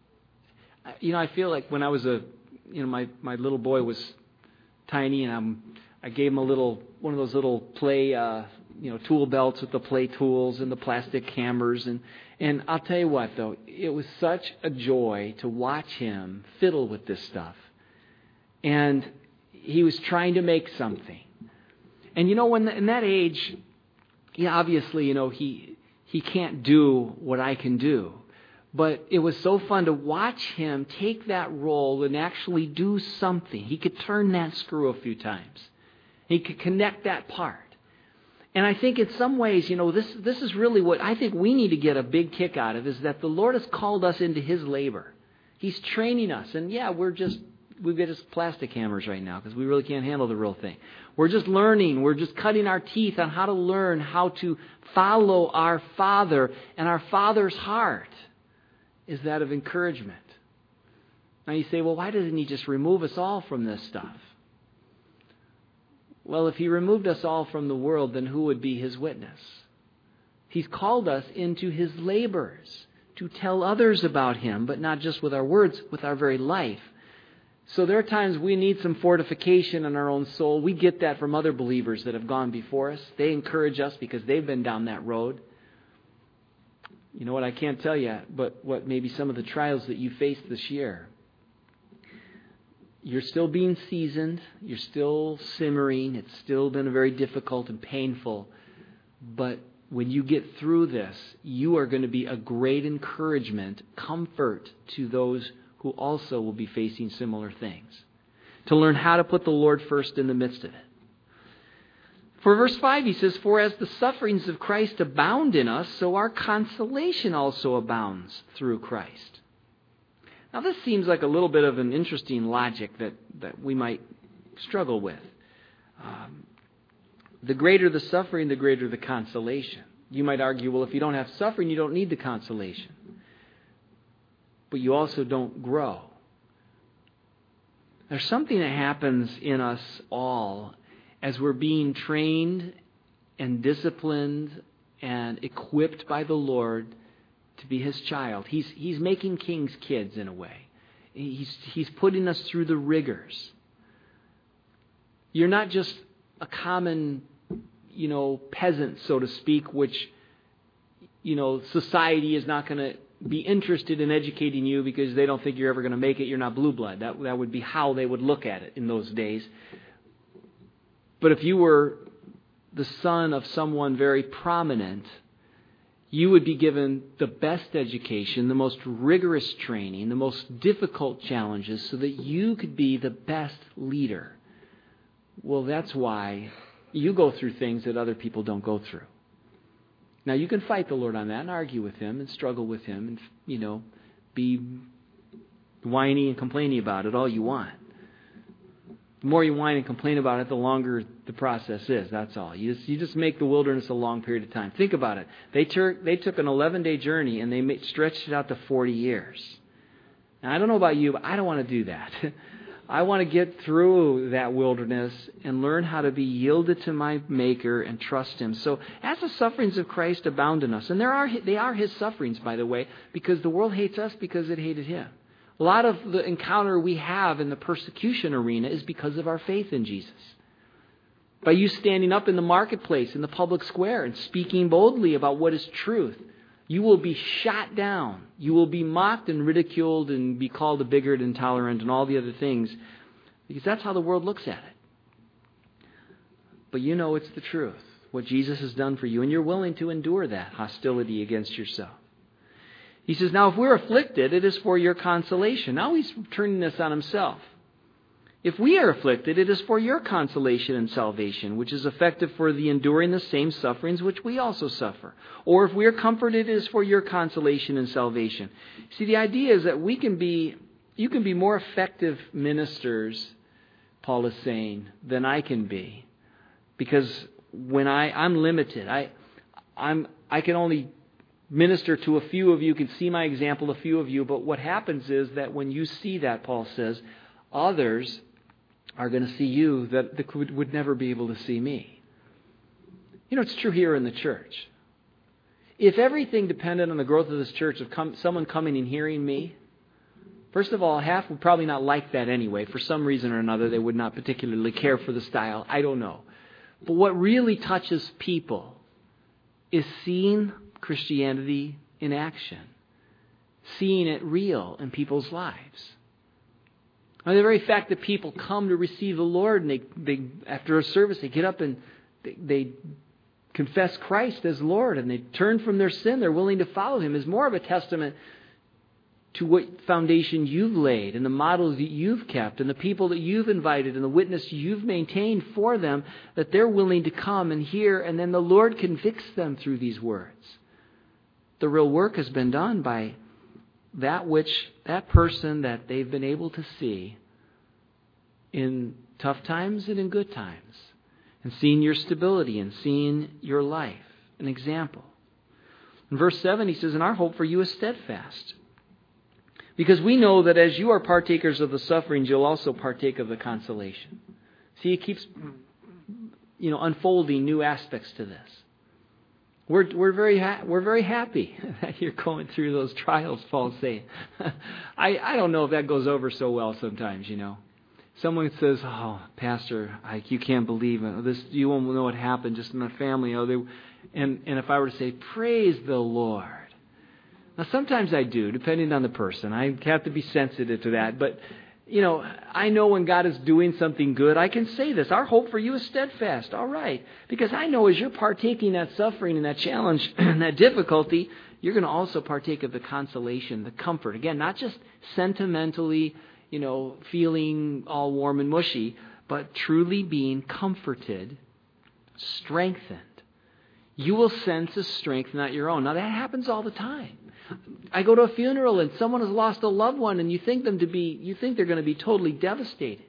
you know, I feel like when I was a, you know, my, my little boy was tiny and I'm, I gave him a little, one of those little play, uh, you know, tool belts with the play tools and the plastic hammers. And, and I'll tell you what, though, it was such a joy to watch him fiddle with this stuff. And he was trying to make something. And, you know, when in that age, yeah, obviously, you know, he he can't do what I can do. But it was so fun to watch him take that role and actually do something. He could turn that screw a few times. He could connect that part. And I think in some ways, you know, this this is really what I think we need to get a big kick out of, is that the Lord has called us into His labor. He's training us. And yeah, we're just, we've got just plastic hammers right now because we really can't handle the real thing. We're just learning. We're just cutting our teeth on how to learn how to follow our Father. And our Father's heart is that of encouragement. Now you say, well, why doesn't He just remove us all from this stuff? Well, if He removed us all from the world, then who would be His witness? He's called us into His labors to tell others about Him, but not just with our words, with our very life. So there are times we need some fortification in our own soul. We get that from other believers that have gone before us. They encourage us because they've been down that road. You know what, I can't tell you, but what maybe some of the trials that you faced this year. You're still being seasoned. You're still simmering. It's still been very difficult and painful. But when you get through this, you are going to be a great encouragement, comfort to those who also will be facing similar things. To learn how to put the Lord first in the midst of it. For verse five, he says, "For as the sufferings of Christ abound in us, so our consolation also abounds through Christ." Now this seems like a little bit of an interesting logic that, that we might struggle with. Um, the greater the suffering, the greater the consolation. You might argue, well, if you don't have suffering, you don't need the consolation. But you also don't grow. There's something that happens in us all as we're being trained and disciplined and equipped by the Lord to be His child. He's He's making king's kids in a way. He's He's putting us through the rigors. You're not just a common, you know, peasant, so to speak, which, you know, society is not going to be interested in educating you because they don't think you're ever going to make it. You're not blue blood. That that would be how they would look at it in those days. But if you were the son of someone very prominent, you would be given the best education, the most rigorous training, the most difficult challenges so that you could be the best leader. Well, that's why you go through things that other people don't go through. Now, you can fight the Lord on that and argue with Him and struggle with Him and, you know, be whiny and complaining about it all you want. The more you whine and complain about it, the longer the process is. That's all. You just, you just make the wilderness a long period of time. Think about it. They, tur- they took an eleven-day journey and they made, stretched it out to forty years. Now, I don't know about you, but I don't want to do that. I want to get through that wilderness and learn how to be yielded to my Maker and trust Him. So as the sufferings of Christ abound in us, and there are they are His sufferings, by the way, because the world hates us because it hated Him. A lot of the encounter we have in the persecution arena is because of our faith in Jesus. By you standing up in the marketplace, in the public square, and speaking boldly about what is truth, you will be shot down. You will be mocked and ridiculed and be called a bigot, intolerant, and all the other things, because that's how the world looks at it. But you know it's the truth, what Jesus has done for you, and you're willing to endure that hostility against yourself. He says, now if we're afflicted, it is for your consolation. Now he's turning this on himself. If we are afflicted, it is for your consolation and salvation, which is effective for the enduring the same sufferings which we also suffer. Or if we are comforted, it is for your consolation and salvation. See, the idea is that we can be, you can be more effective ministers, Paul is saying, than I can be. Because when I, I'm limited, I, I'm, I can only minister to a few of you, can see my example, a few of you, but what happens is that when you see that, Paul says, others are going to see you that, that would, would never be able to see me. You know, it's true here in the church. If everything depended on the growth of this church, of come, someone coming and hearing me, first of all, half would probably not like that anyway. For some reason or another, they would not particularly care for the style. I don't know. But what really touches people is seeing Christianity in action, seeing it real in people's lives. I mean, the very fact that people come to receive the Lord and they, they after a service, they get up and they, they confess Christ as Lord and they turn from their sin, they're willing to follow Him, is more of a testament to what foundation you've laid and the models that you've kept and the people that you've invited and the witness you've maintained for them, that they're willing to come and hear, and then the Lord convicts them through these words. The real work has been done by that which, that person that they've been able to see in tough times and in good times, and seeing your stability and seeing your life, an example. In verse seven, he says, "And our hope for you is steadfast, because we know that as you are partakers of the sufferings, you'll also partake of the consolation." See, he keeps, you know, unfolding new aspects to this. We're we're very ha- we're very happy that you're going through those trials, Paul's saying. I I don't know if that goes over so well sometimes, you know. Someone says, "Oh, Pastor, I, you can't believe it. This, you won't know what happened just in my family." Oh, they, and and if I were to say, "Praise the Lord." Now, sometimes I do, depending on the person. I have to be sensitive to that. But, you know, I know when God is doing something good, I can say this. Our hope for you is steadfast. All right. Because I know as you're partaking that suffering and that challenge and that difficulty, you're going to also partake of the consolation, the comfort. Again, not just sentimentally, you know, feeling all warm and mushy, but truly being comforted, strengthened. You will sense a strength not your own. Now, that happens all the time. I go to a funeral and someone has lost a loved one, and you think them to be, you think they're going to be totally devastated.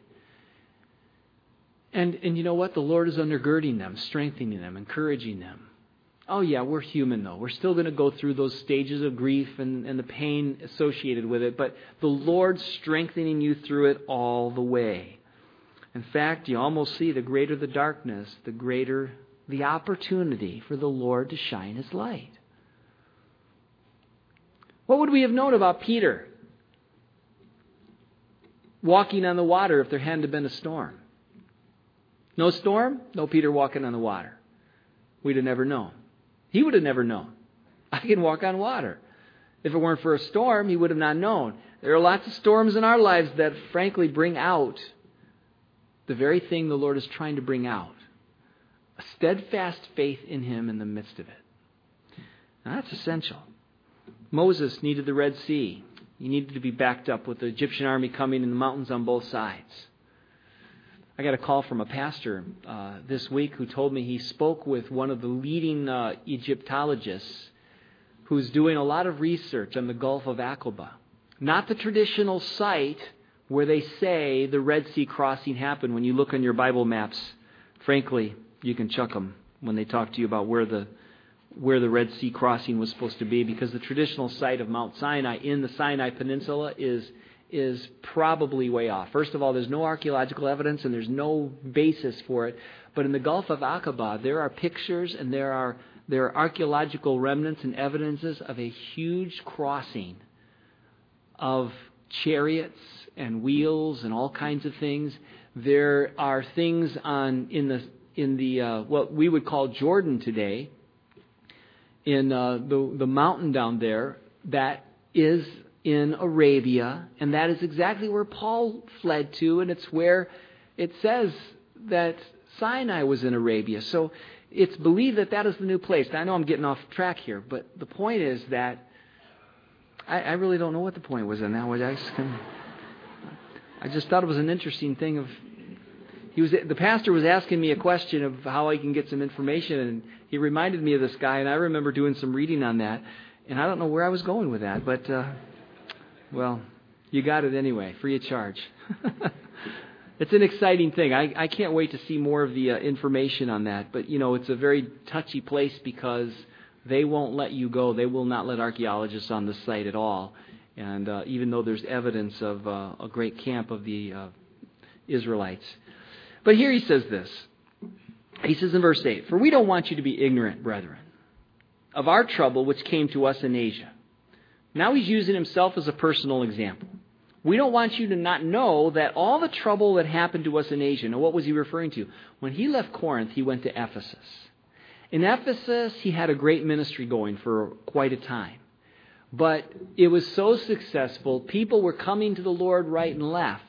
And and you know what? The Lord is undergirding them, strengthening them, encouraging them. Oh yeah, we're human though. We're still going to go through those stages of grief and, and the pain associated with it, but the Lord's strengthening you through it all the way. In fact, you almost see the greater the darkness, the greater the opportunity for the Lord to shine His light. What would we have known about Peter walking on the water if there hadn't been a storm? No storm, no Peter walking on the water. We'd have never known. He would have never known. I can walk on water. If it weren't for a storm, he would have not known. There are lots of storms in our lives that frankly bring out the very thing the Lord is trying to bring out. A steadfast faith in Him in the midst of it. Now that's essential. Moses needed the Red Sea. He needed to be backed up with the Egyptian army coming in the mountains on both sides. I got a call from a pastor uh, this week who told me he spoke with one of the leading uh, Egyptologists who's doing a lot of research on the Gulf of Aqaba. Not the traditional site where they say the Red Sea crossing happened. When you look on your Bible maps, frankly, you can chuck them when they talk to you about where the where the Red Sea crossing was supposed to be, because the traditional site of Mount Sinai in the Sinai Peninsula is is probably way off. First of all, there's no archaeological evidence and there's no basis for it. But in the Gulf of Aqaba, there are pictures and there are there are archaeological remnants and evidences of a huge crossing of chariots and wheels and all kinds of things. There are things on in the in the uh, what we would call Jordan today, in uh, the the mountain down there, that is in Arabia, and that is exactly where Paul fled to, and it's where it says that Sinai was in Arabia. So it's believed that that is the new place. Now, I know I'm getting off track here, but the point is that I, I really don't know what the point was in that. I just, I just thought it was an interesting thing. Of he was the pastor was asking me a question of how I can get some information, and he reminded me of this guy, and I remember doing some reading on that, and I don't know where I was going with that, but uh, well, you got it anyway, free of charge. It's an exciting thing. I, I can't wait to see more of the uh, information on that. But, you know, it's a very touchy place because they won't let you go. They will not let archaeologists on the site at all. And uh, even though there's evidence of uh, a great camp of the uh, Israelites. But here he says this. He says in verse eight, "For we don't want you to be ignorant, brethren, of our trouble which came to us in Asia." Now he's using himself as a personal example. We don't want you to not know that all the trouble that happened to us in Asia. Now, what was he referring to? When he left Corinth, he went to Ephesus. In Ephesus, he had a great ministry going for quite a time. But it was so successful, people were coming to the Lord right and left.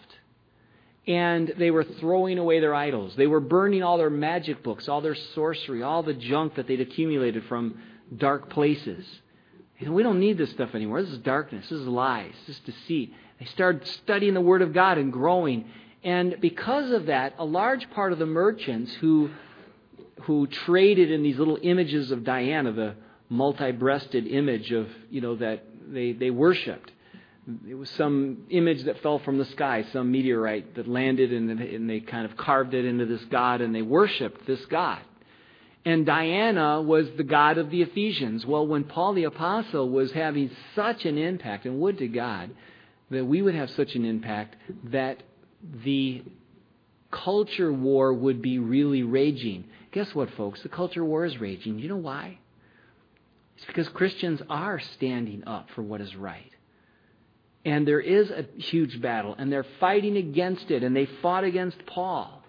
And they were throwing away their idols. They were burning all their magic books, all their sorcery, all the junk that they'd accumulated from dark places. And we don't need this stuff anymore. This is darkness. This is lies. This is deceit. They started studying the Word of God and growing. And because of that, a large part of the merchants who who traded in these little images of Diana, the multi-breasted image of, you know, that they, they worshipped. It was some image that fell from the sky, some meteorite that landed and, and they kind of carved it into this god and they worshipped this god. And Diana was the god of the Ephesians. Well, when Paul the Apostle was having such an impact, and would to God that we would have such an impact that the culture war would be really raging. Guess what, folks? The culture war is raging. You know why? It's because Christians are standing up for what is right. And there is a huge battle, and they're fighting against it, and they fought against Paul.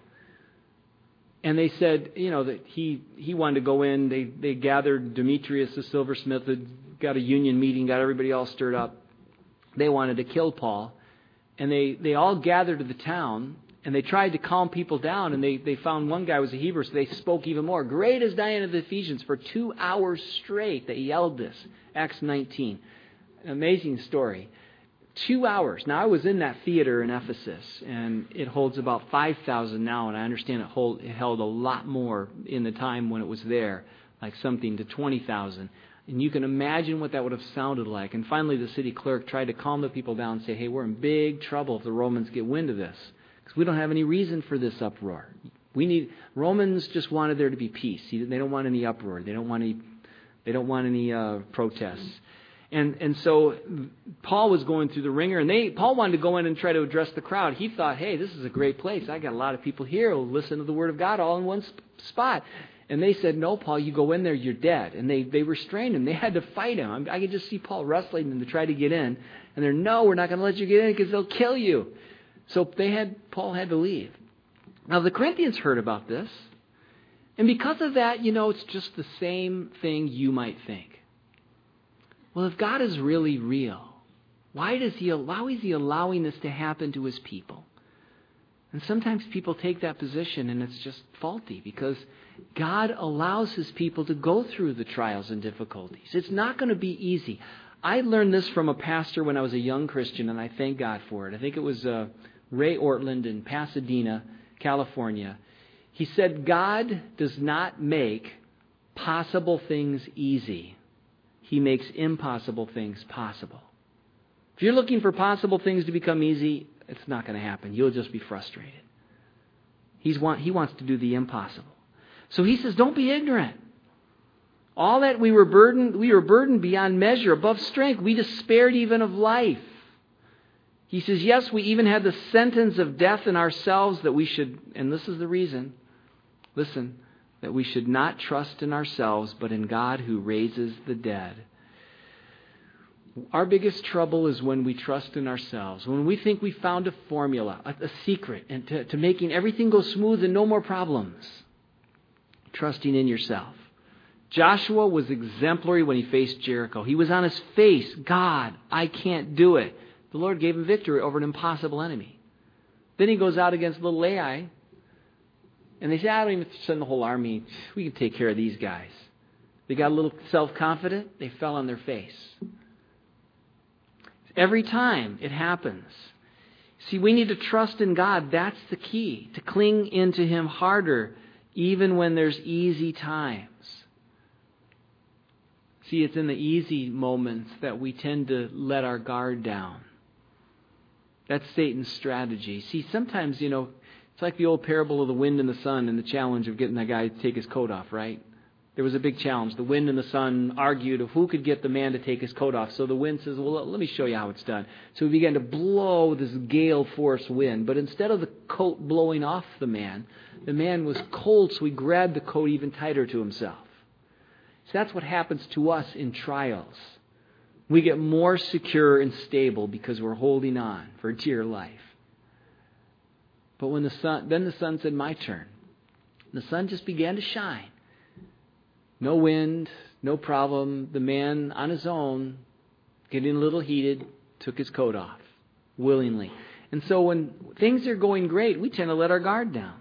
And they said, you know, that he, he wanted to go in. They, they gathered Demetrius the silversmith, had got a union meeting, got everybody all stirred up. They wanted to kill Paul. And they, they all gathered to the town, and they tried to calm people down, and they, they found one guy was a Hebrew, so they spoke even more. Great is Diana of the Ephesians. For two hours straight, they yelled this. Acts nineteen. An amazing story. Two hours. Now, I was in that theater in Ephesus, and it holds about five thousand now, and I understand it, hold, it held a lot more in the time when it was there, like something to twenty thousand. And you can imagine what that would have sounded like. And finally, the city clerk tried to calm the people down and say, hey, we're in big trouble if the Romans get wind of this, because we don't have any reason for this uproar. We need Romans just wanted there to be peace. They don't want any uproar. They don't want any. They don't want any uh, protests. And and so Paul was going through the ringer, and they Paul wanted to go in and try to address the crowd. He thought, hey, this is a great place. I got a lot of people here who listen to the Word of God all in one sp- spot. And they said, no, Paul, you go in there, you're dead. And they, they restrained him. They had to fight him. I could just see Paul wrestling them to try to get in. And they're, no, we're not going to let you get in because they'll kill you. So they had Paul had to leave. Now, the Corinthians heard about this. And because of that, you know, it's just the same thing you might think. Well, if God is really real, why does he allow, is he allowing this to happen to his people? And sometimes people take that position and it's just faulty because God allows his people to go through the trials and difficulties. It's not going to be easy. I learned this from a pastor when I was a young Christian, and I thank God for it. I think it was uh, Ray Ortland in Pasadena, California. He said, God does not make possible things easy. He makes impossible things possible. If you're looking for possible things to become easy, it's not going to happen. You'll just be frustrated. He's want, he wants to do the impossible. So he says, don't be ignorant. All that we were burdened, we were burdened beyond measure, above strength. We despaired even of life. He says, yes, we even had the sentence of death in ourselves that we should, and this is the reason, listen, that we should not trust in ourselves, but in God who raises the dead. Our biggest trouble is when we trust in ourselves, when we think we found a formula, a, a secret, and to, to making everything go smooth and no more problems. Trusting in yourself. Joshua was exemplary when he faced Jericho. He was on his face. God, I can't do it. The Lord gave him victory over an impossible enemy. Then he goes out against little Ai, and they say, I don't even send the whole army. We can take care of these guys. They got a little self-confident. They fell on their face. Every time it happens. See, we need to trust in God. That's the key. To cling into him harder, even when there's easy times. See, it's in the easy moments that we tend to let our guard down. That's Satan's strategy. See, sometimes, you know, it's like the old parable of the wind and the sun and the challenge of getting that guy to take his coat off, right? There was a big challenge. The wind and the sun argued of who could get the man to take his coat off. So the wind says, well, let me show you how it's done. So he began to blow this gale force wind. But instead of the coat blowing off the man, the man was cold, so he grabbed the coat even tighter to himself. So that's what happens to us in trials. We get more secure and stable because we're holding on for dear life. But when the sun, then the sun said, my turn. The sun just began to shine. No wind, no problem. The man on his own, getting a little heated, took his coat off willingly. And so when things are going great, we tend to let our guard down.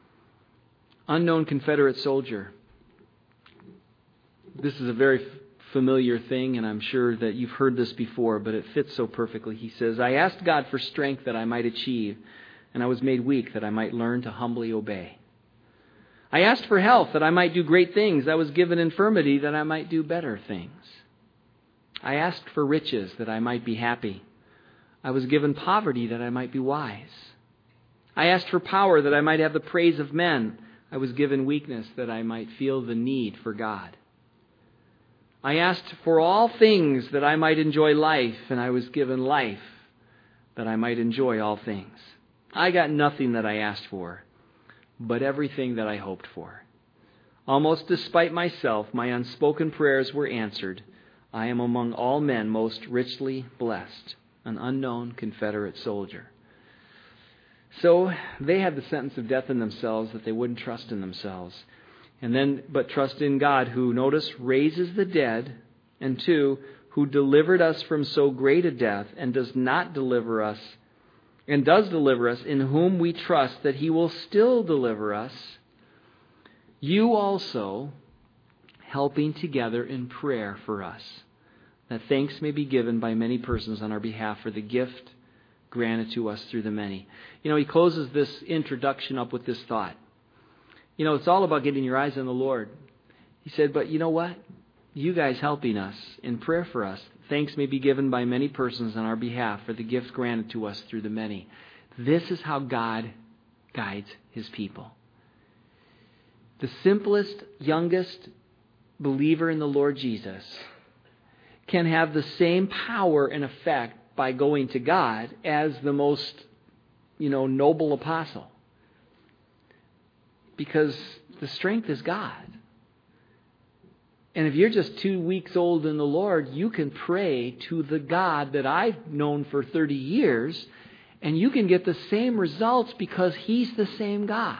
Unknown Confederate soldier. This is a very familiar thing, and I'm sure that you've heard this before, but it fits so perfectly. He says, I asked God for strength that I might achieve, and I was made weak that I might learn to humbly obey. I asked for health that I might do great things. I was given infirmity that I might do better things. I asked for riches that I might be happy. I was given poverty that I might be wise. I asked for power that I might have the praise of men. I was given weakness that I might feel the need for God. I asked for all things that I might enjoy life, and I was given life that I might enjoy all things. I got nothing that I asked for, but everything that I hoped for. Almost despite myself, my unspoken prayers were answered. I am among all men most richly blessed, an unknown Confederate soldier. So they had the sentence of death in themselves that they wouldn't trust in themselves. And then, but trust in God, who, notice, raises the dead, and two, who delivered us from so great a death and does not deliver us, and does deliver us, in whom we trust that He will still deliver us. You also, helping together in prayer for us, that thanks may be given by many persons on our behalf for the gift granted to us through the many. You know, he closes this introduction up with this thought. You know, it's all about getting your eyes on the Lord. He said, but you know what? You guys helping us in prayer for us, thanks may be given by many persons on our behalf for the gift granted to us through the many. This is how God guides His people. The simplest, youngest believer in the Lord Jesus can have the same power and effect by going to God as the most, you know, noble apostle. Because the strength is God. And if you're just two weeks old in the Lord, you can pray to the God that I've known for thirty years, and you can get the same results because He's the same God.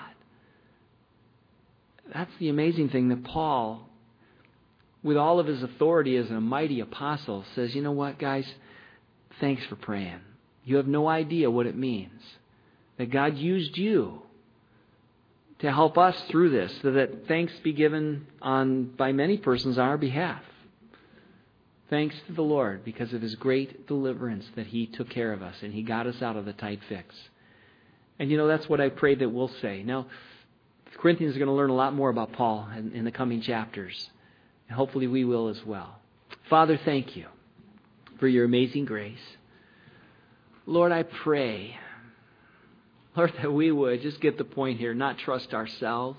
That's the amazing thing that Paul, with all of his authority as a mighty apostle, says, you know what, guys? Thanks for praying. You have no idea what it means that God used you to help us through this, so that thanks be given on by many persons on our behalf. Thanks to the Lord because of His great deliverance that He took care of us and He got us out of the tight fix. And you know, that's what I pray that we'll say. Now, the Corinthians are going to learn a lot more about Paul in, in the coming chapters. And hopefully we will as well. Father, thank You for Your amazing grace. Lord, I pray, Lord, that we would just get the point here, not trust ourselves.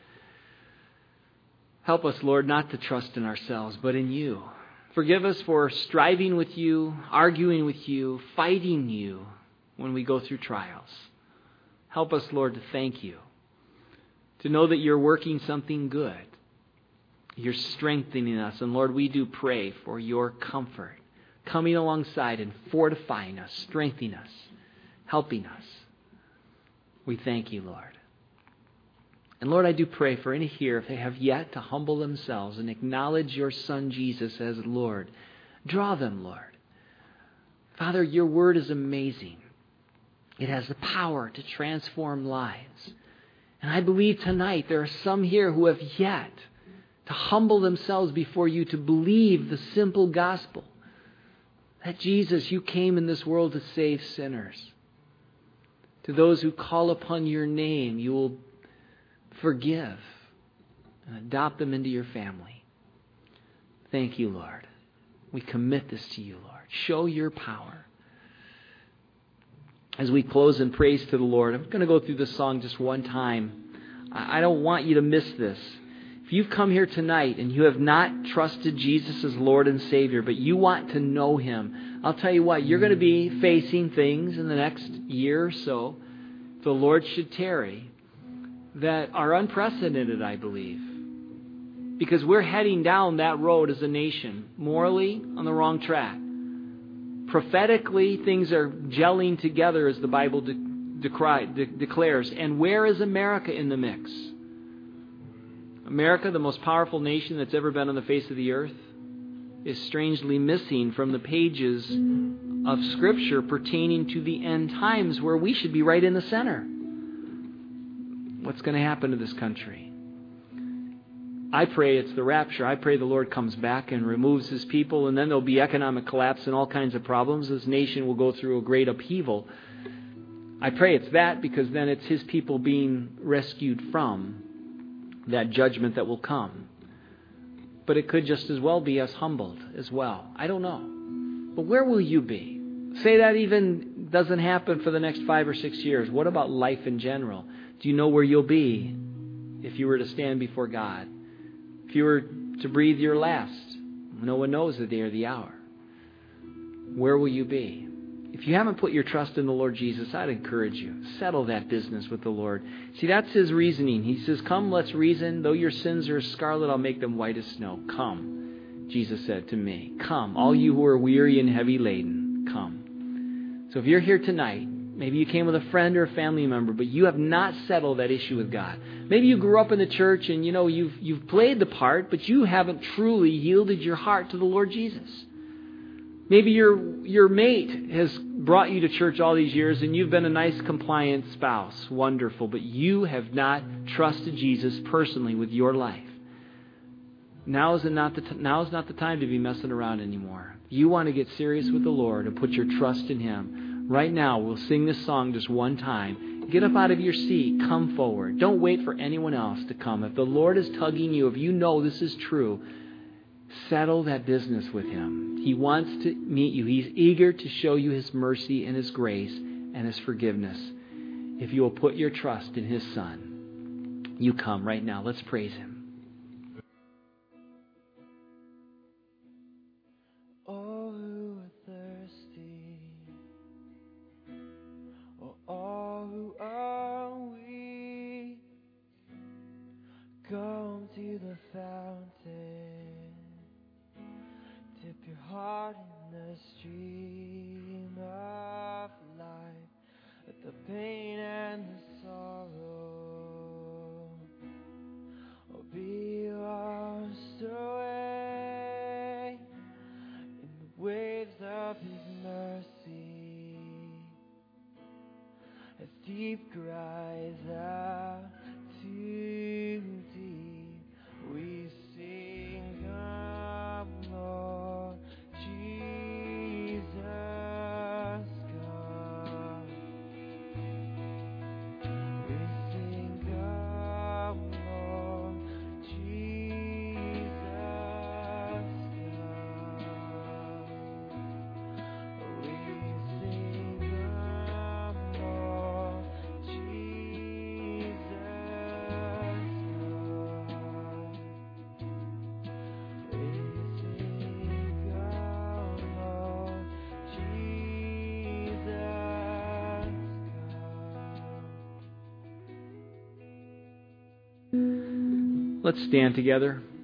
Help us, Lord, not to trust in ourselves, but in You. Forgive us for striving with You, arguing with You, fighting You when we go through trials. Help us, Lord, to thank You, to know that You're working something good. You're strengthening us. And Lord, we do pray for Your comfort, coming alongside and fortifying us, strengthening us, helping us. We thank You, Lord. And Lord, I do pray for any here, if they have yet to humble themselves and acknowledge Your Son Jesus as Lord, draw them, Lord. Father, Your word is amazing. It has the power to transform lives. And I believe tonight there are some here who have yet to humble themselves before You, to believe the simple gospel that Jesus, You came in this world to save sinners. To those who call upon Your name, You will forgive and adopt them into Your family. Thank You, Lord. We commit this to You, Lord. Show Your power. As we close in praise to the Lord, I'm going to go through this song just one time. I don't want you to miss this. If you've come here tonight and you have not trusted Jesus as Lord and Savior, but you want to know Him, I'll tell you what, you're going to be facing things in the next year or so, if the Lord should tarry, that are unprecedented, I believe. Because we're heading down that road as a nation, morally on the wrong track. Prophetically, things are gelling together as the Bible de- decry, de- declares. And where is America in the mix? America, the most powerful nation that's ever been on the face of the earth, is strangely missing from the pages of Scripture pertaining to the end times, where we should be right in the center. What's going to happen to this country? I pray it's the rapture. I pray the Lord comes back and removes His people, and then there'll be economic collapse and all kinds of problems. This nation will go through a great upheaval. I pray it's that, because then it's His people being rescued from that judgment that will come. But it could just as well be us humbled as well. I don't know. But where will you be? Say that even doesn't happen for the next five or six years. What about life in general? Do you know where you'll be if you were to stand before God? If you were to breathe your last, no one knows the day or the hour. Where will you be? If you haven't put your trust in the Lord Jesus, I'd encourage you, settle that business with the Lord. See, that's His reasoning. He says, come, let's reason. Though your sins are as scarlet, I'll make them white as snow. Come, Jesus said to me. Come, all you who are weary and heavy laden, come. So if you're here tonight, maybe you came with a friend or a family member, but you have not settled that issue with God. Maybe you grew up in the church and you know you've you've played the part, but you haven't truly yielded your heart to the Lord Jesus. Maybe your your mate has brought you to church all these years and you've been a nice compliant spouse. Wonderful. But you have not trusted Jesus personally with your life. Now is not the t- now is not the time to be messing around anymore. You want to get serious with the Lord and put your trust in Him. Right now, we'll sing this song just one time. Get up out of your seat. Come forward. Don't wait for anyone else to come. If the Lord is tugging you, if you know this is true, settle that business with Him. He wants to meet you. He's eager to show you His mercy and His grace and His forgiveness. If you will put your trust in His Son, you come right now. Let's praise Him. All who are thirsty, or all who are weak, come to the fountain. Dip your heart in the stream of life. Let the pain and the sorrow will be washed away in the waves of His mercy. As deep cries out to deep, we sing, come, Lord Jesus, come. We sing, come, Lord Jesus, come. We sing, come, Lord Jesus, come. We sing, come, Lord Jesus, come. Let's stand together.